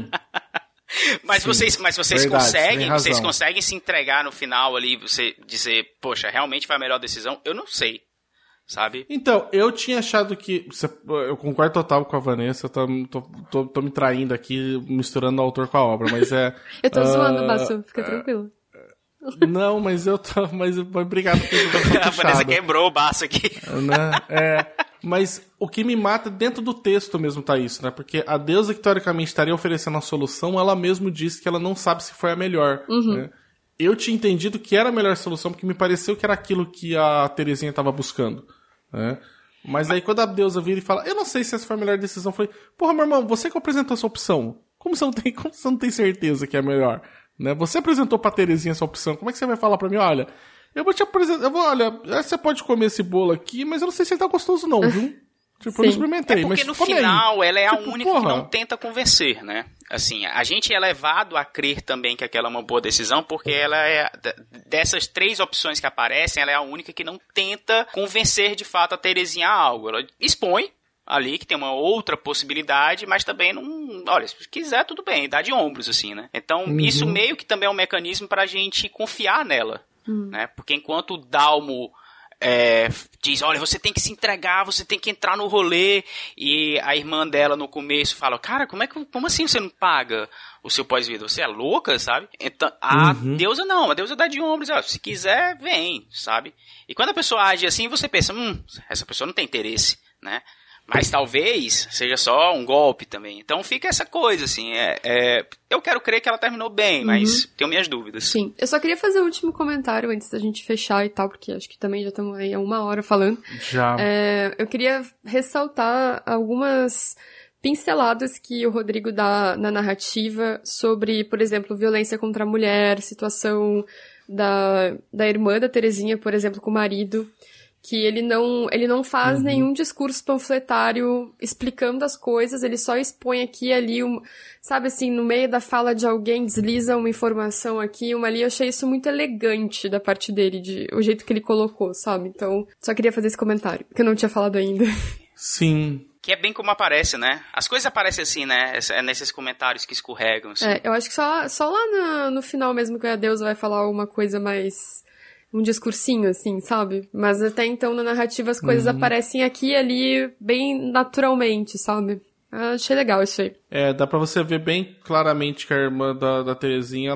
Mas vocês verdade, vocês conseguem se entregar no final ali, você dizer, poxa, realmente foi a melhor decisão? Eu não sei, sabe? Então, eu tinha achado que, eu concordo total com a Vanessa, eu tô me traindo aqui, misturando o autor com a obra, mas eu tô zoando, Basso, fica tranquilo. Não, mas obrigado por ter a Vanessa quebrou o Basso aqui. Né? Mas o que me mata dentro do texto mesmo tá isso, né? Porque a deusa que teoricamente estaria oferecendo a solução, ela mesmo disse que ela não sabe se foi a melhor. Né? Eu tinha entendido que era a melhor solução, porque me pareceu que era aquilo que a Terezinha estava buscando. Né? Mas aí quando a deusa vira e fala, eu não sei se essa foi a melhor decisão, eu falei, porra, meu irmão, você que apresentou essa opção, como você não tem certeza que é a melhor? Né? Você apresentou pra Terezinha essa opção, como é que você vai falar pra mim, olha... Eu vou te apresentar, olha, você pode comer esse bolo aqui, mas eu não sei se ele tá gostoso não, viu? Tipo, eu não experimentei, porque mas no final aí. Ela é a única que não tenta convencer, né? Assim, a gente é levado a crer também que aquela é uma boa decisão, porque ela é, dessas 3 opções que aparecem, ela é a única que não tenta convencer de fato a Terezinha a algo. Ela expõe ali que tem uma outra possibilidade, mas também não... Olha, se quiser, tudo bem, dá de ombros, assim, né? Então, isso meio que também é um mecanismo pra gente confiar nela. Né? Porque enquanto o Dalmo diz, olha, você tem que se entregar, você tem que entrar no rolê, e a irmã dela no começo fala, cara, como assim você não paga o seu pós-vida? Você é louca, sabe? Então, a deusa não, a deusa dá de ombros, se quiser, vem, sabe? E quando a pessoa age assim, você pensa, essa pessoa não tem interesse, né? Mas talvez seja só um golpe também. Então fica essa coisa, assim. Eu quero crer que ela terminou bem, mas tenho minhas dúvidas. Sim. Eu só queria fazer o último comentário antes da gente fechar e tal, porque acho que também já estamos aí há 1 hora falando. Já. Eu queria ressaltar algumas pinceladas que o Rodrigo dá na narrativa sobre, por exemplo, violência contra a mulher, situação da irmã da Terezinha, por exemplo, com o marido. Que ele não faz nenhum discurso panfletário explicando as coisas, ele só expõe aqui e ali, sabe assim, no meio da fala de alguém, desliza uma informação aqui, uma ali. Eu achei isso muito elegante da parte dele, o jeito que ele colocou, sabe? Então, só queria fazer esse comentário, que eu não tinha falado ainda. Sim. Que é bem como aparece, né? As coisas aparecem assim, né? Nesses comentários que escorregam, assim. Eu acho que só lá no final mesmo que a deusa vai falar alguma coisa mais... um discursinho, assim, sabe? Mas até então, na narrativa, as coisas aparecem aqui e ali bem naturalmente, sabe? Eu achei legal isso aí. Dá pra você ver bem claramente que a irmã da Terezinha,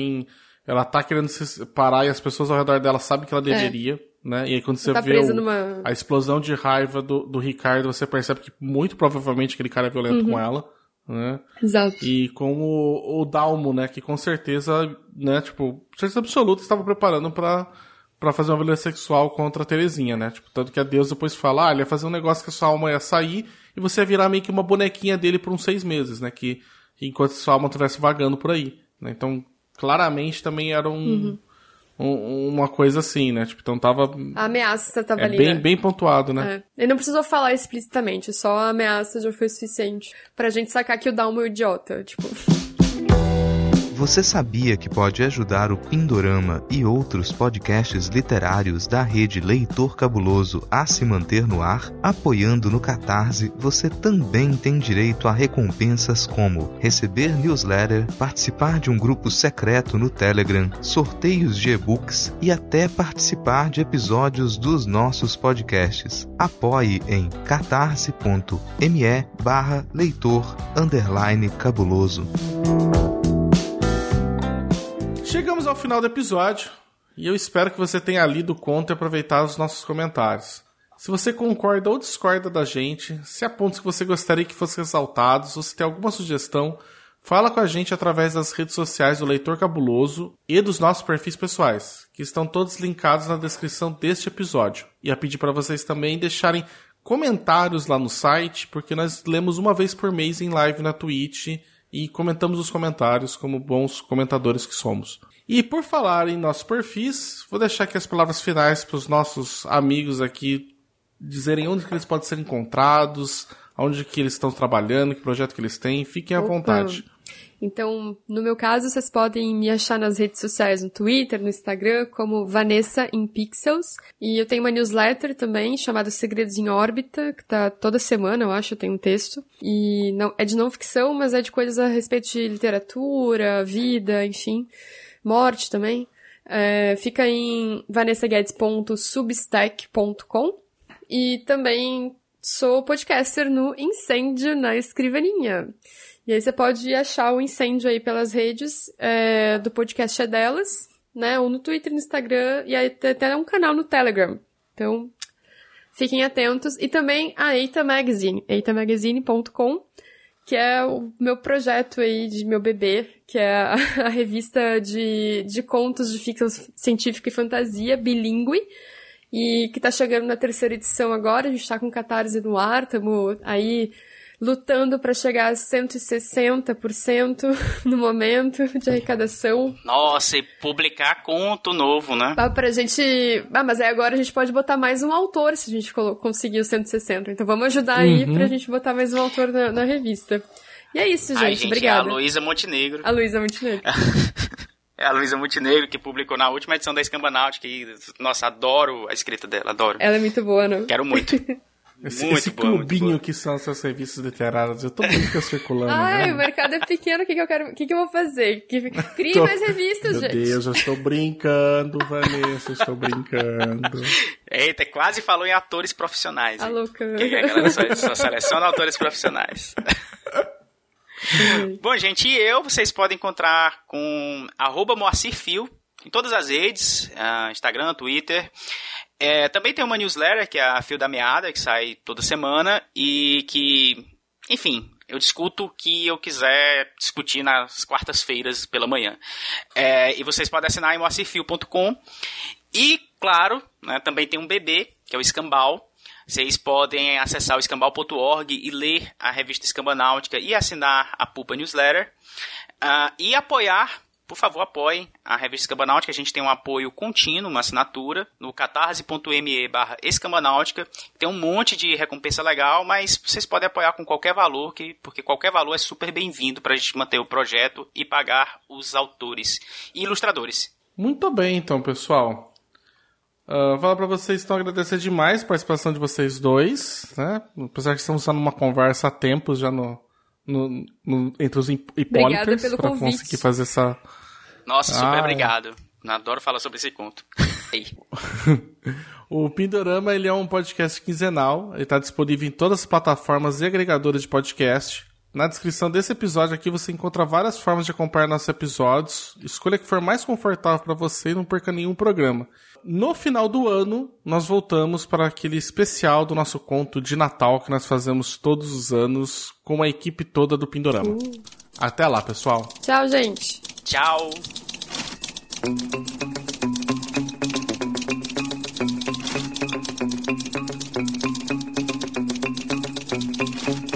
ela tá querendo se separar e as pessoas ao redor dela sabem que ela deveria, né? E aí quando você vê a explosão de raiva do Ricardo, você percebe que muito provavelmente aquele cara é violento com ela. Né? Exato. E com o Dalmo, né, que com certeza, né, tipo, certeza absoluta estava preparando pra fazer uma violência sexual contra a Terezinha, né, tipo, tanto que a deusa depois fala, ele ia fazer um negócio que a sua alma ia sair e você ia virar meio que uma bonequinha dele por uns 6 meses, né, que enquanto a sua alma estivesse vagando por aí, né, então claramente também era uma coisa assim, né? Tipo, então tava... A ameaça tava ali, bem, né? bem pontuado, né? Ele não precisou falar explicitamente, só a ameaça já foi suficiente pra gente sacar que o Dalmo é um idiota, tipo... Você sabia que pode ajudar o Pindorama e outros podcasts literários da rede Leitor Cabuloso a se manter no ar? Apoiando no Catarse, você também tem direito a recompensas como receber newsletter, participar de um grupo secreto no Telegram, sorteios de e-books e até participar de episódios dos nossos podcasts. Apoie em catarse.me/leitor_cabuloso. Chegamos ao final do episódio e eu espero que você tenha lido o conto e aproveitado os nossos comentários. Se você concorda ou discorda da gente, se há pontos que você gostaria que fossem ressaltados ou se tem alguma sugestão, fala com a gente através das redes sociais do Leitor Cabuloso e dos nossos perfis pessoais, que estão todos linkados na descrição deste episódio. E a pedir para vocês também deixarem comentários lá no site, porque nós lemos uma vez por mês em live na Twitch e comentamos os comentários como bons comentadores que somos. E por falar em nossos perfis, vou deixar aqui as palavras finais para os nossos amigos aqui dizerem onde que eles podem ser encontrados, onde que eles estão trabalhando, que projeto que eles têm. Fiquem à vontade. Então, no meu caso, vocês podem me achar nas redes sociais, no Twitter, no Instagram, como Vanessa in Pixels. E eu tenho uma newsletter também, chamada Segredos em Órbita, que tá toda semana, eu acho, tem um texto. E não, é de não ficção, mas é de coisas a respeito de literatura, vida, enfim, morte também. Fica em vanessaguedes.substack.com. E também sou podcaster no Incêndio na Escrivaninha. E aí você pode achar o Incêndio aí pelas redes do podcast é delas, né? Ou no Twitter, no Instagram, e aí tem até um canal no Telegram. Então, fiquem atentos. E também a Eita Magazine, eitamagazine.com, que é o meu projeto aí de meu bebê, que é a revista de contos de ficção científica e fantasia bilíngue, e que tá chegando na 3ª edição agora. A gente tá com Catarse no ar, estamos aí lutando para chegar a 160% no momento de arrecadação. Nossa, e publicar conto novo, né? Pra gente... mas aí agora a gente pode botar mais um autor se a gente conseguir o 160. Então vamos ajudar aí pra gente botar mais um autor na revista. E é isso, gente. Obrigada. É a Luísa Montenegro. A Luísa Montenegro. É a Luísa Montenegro, que publicou na última edição da Escambanáutica. Nossa, adoro a escrita dela, adoro. Ela é muito boa, não? Quero muito. Esse clubinho que são essas revistas literárias, eu tô muito circulando. Ai, o mercado é pequeno, o que eu quero? O que eu vou fazer? Crie mais revistas, gente. Meu Deus, eu estou brincando, Vanessa, estou brincando. Eita, quase falou em atores profissionais. A louca. Que a galera só seleciona atores profissionais. Bom, gente, vocês podem encontrar com @MoacirFio em todas as redes, Instagram, Twitter. Também tem uma newsletter, que é a Fio da Meada, que sai toda semana e que, enfim, eu discuto o que eu quiser discutir nas quartas-feiras pela manhã. E vocês podem assinar em moacirfio.com. E, claro, né, também tem um bebê, que é o Escambau. Vocês podem acessar o escambau.org e ler a revista Escambanáutica e assinar a Pulpa Newsletter. E apoiar, por favor, apoiem a revista Escambanáutica. A gente tem um apoio contínuo, uma assinatura, no catarse.me/escambanáutica. Tem um monte de recompensa legal, mas vocês podem apoiar com qualquer valor, porque qualquer valor é super bem-vindo para a gente manter o projeto e pagar os autores e ilustradores. Muito bem, então, pessoal. Vou falar pra vocês, então, agradecer demais a participação de vocês dois, né? Apesar que estamos usando uma conversa há tempos já entre os hipólitas para conseguir fazer essa... Nossa, super obrigado. Adoro falar sobre esse conto. O Pindorama, ele é um podcast quinzenal. Ele está disponível em todas as plataformas e agregadores de podcast. Na descrição desse episódio aqui você encontra várias formas de acompanhar nossos episódios. Escolha a que for mais confortável para você e não perca nenhum programa. No final do ano, nós voltamos para aquele especial do nosso conto de Natal que nós fazemos todos os anos com a equipe toda do Pindorama. Até lá, pessoal. Tchau, gente. Tchau.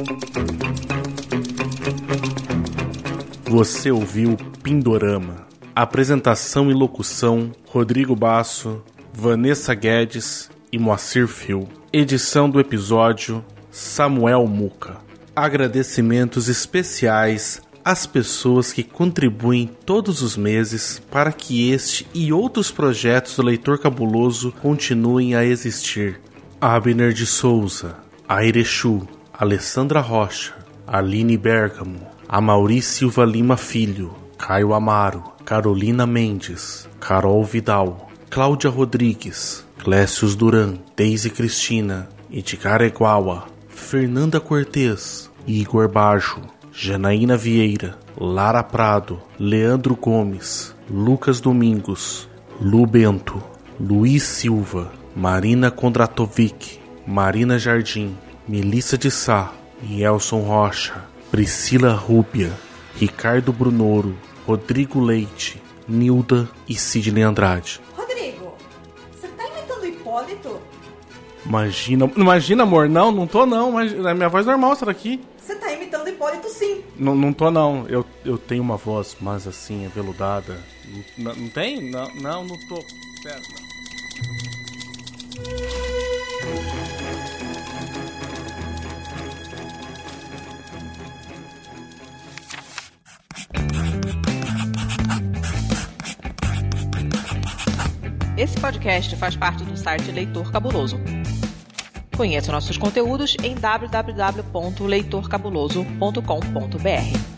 Você ouviu Pindorama, Apresentação e locução: Rodrigo Basso, Vanessa Guedes e Moacir Fio. Edição do episódio: Samuel Muca. Agradecimentos especiais às pessoas que contribuem todos os meses para que este e outros projetos do Leitor Cabuloso continuem a existir. Abner de Souza, Airechu, Alessandra Rocha, Aline Bergamo, Amaury Silva Lima Filho, Caio Amaro, Carolina Mendes, Carol Vidal, Cláudia Rodrigues, Clécius Duran, Deise Cristina, Edgar Eguawa, Fernanda Cortez, Igor Bajo, Janaína Vieira, Lara Prado, Leandro Gomes, Lucas Domingos, Lu Bento, Luiz Silva, Marina Kondratovic, Marina Jardim, Melissa de Sá, Elson Rocha, Priscila Rúbia, Ricardo Brunoro, Rodrigo Leite, Nilda e Sidney Andrade. Rodrigo, você tá imitando o Hipólito? Imagina, amor, não tô não, mas é minha voz normal essa daqui. Você tá imitando o Hipólito, sim. Não tô não, eu tenho uma voz mais assim, aveludada. Não tem? Não tô. Pera, não. Esse podcast faz parte do site Leitor Cabuloso. Conheça nossos conteúdos em www.leitorcabuloso.com.br.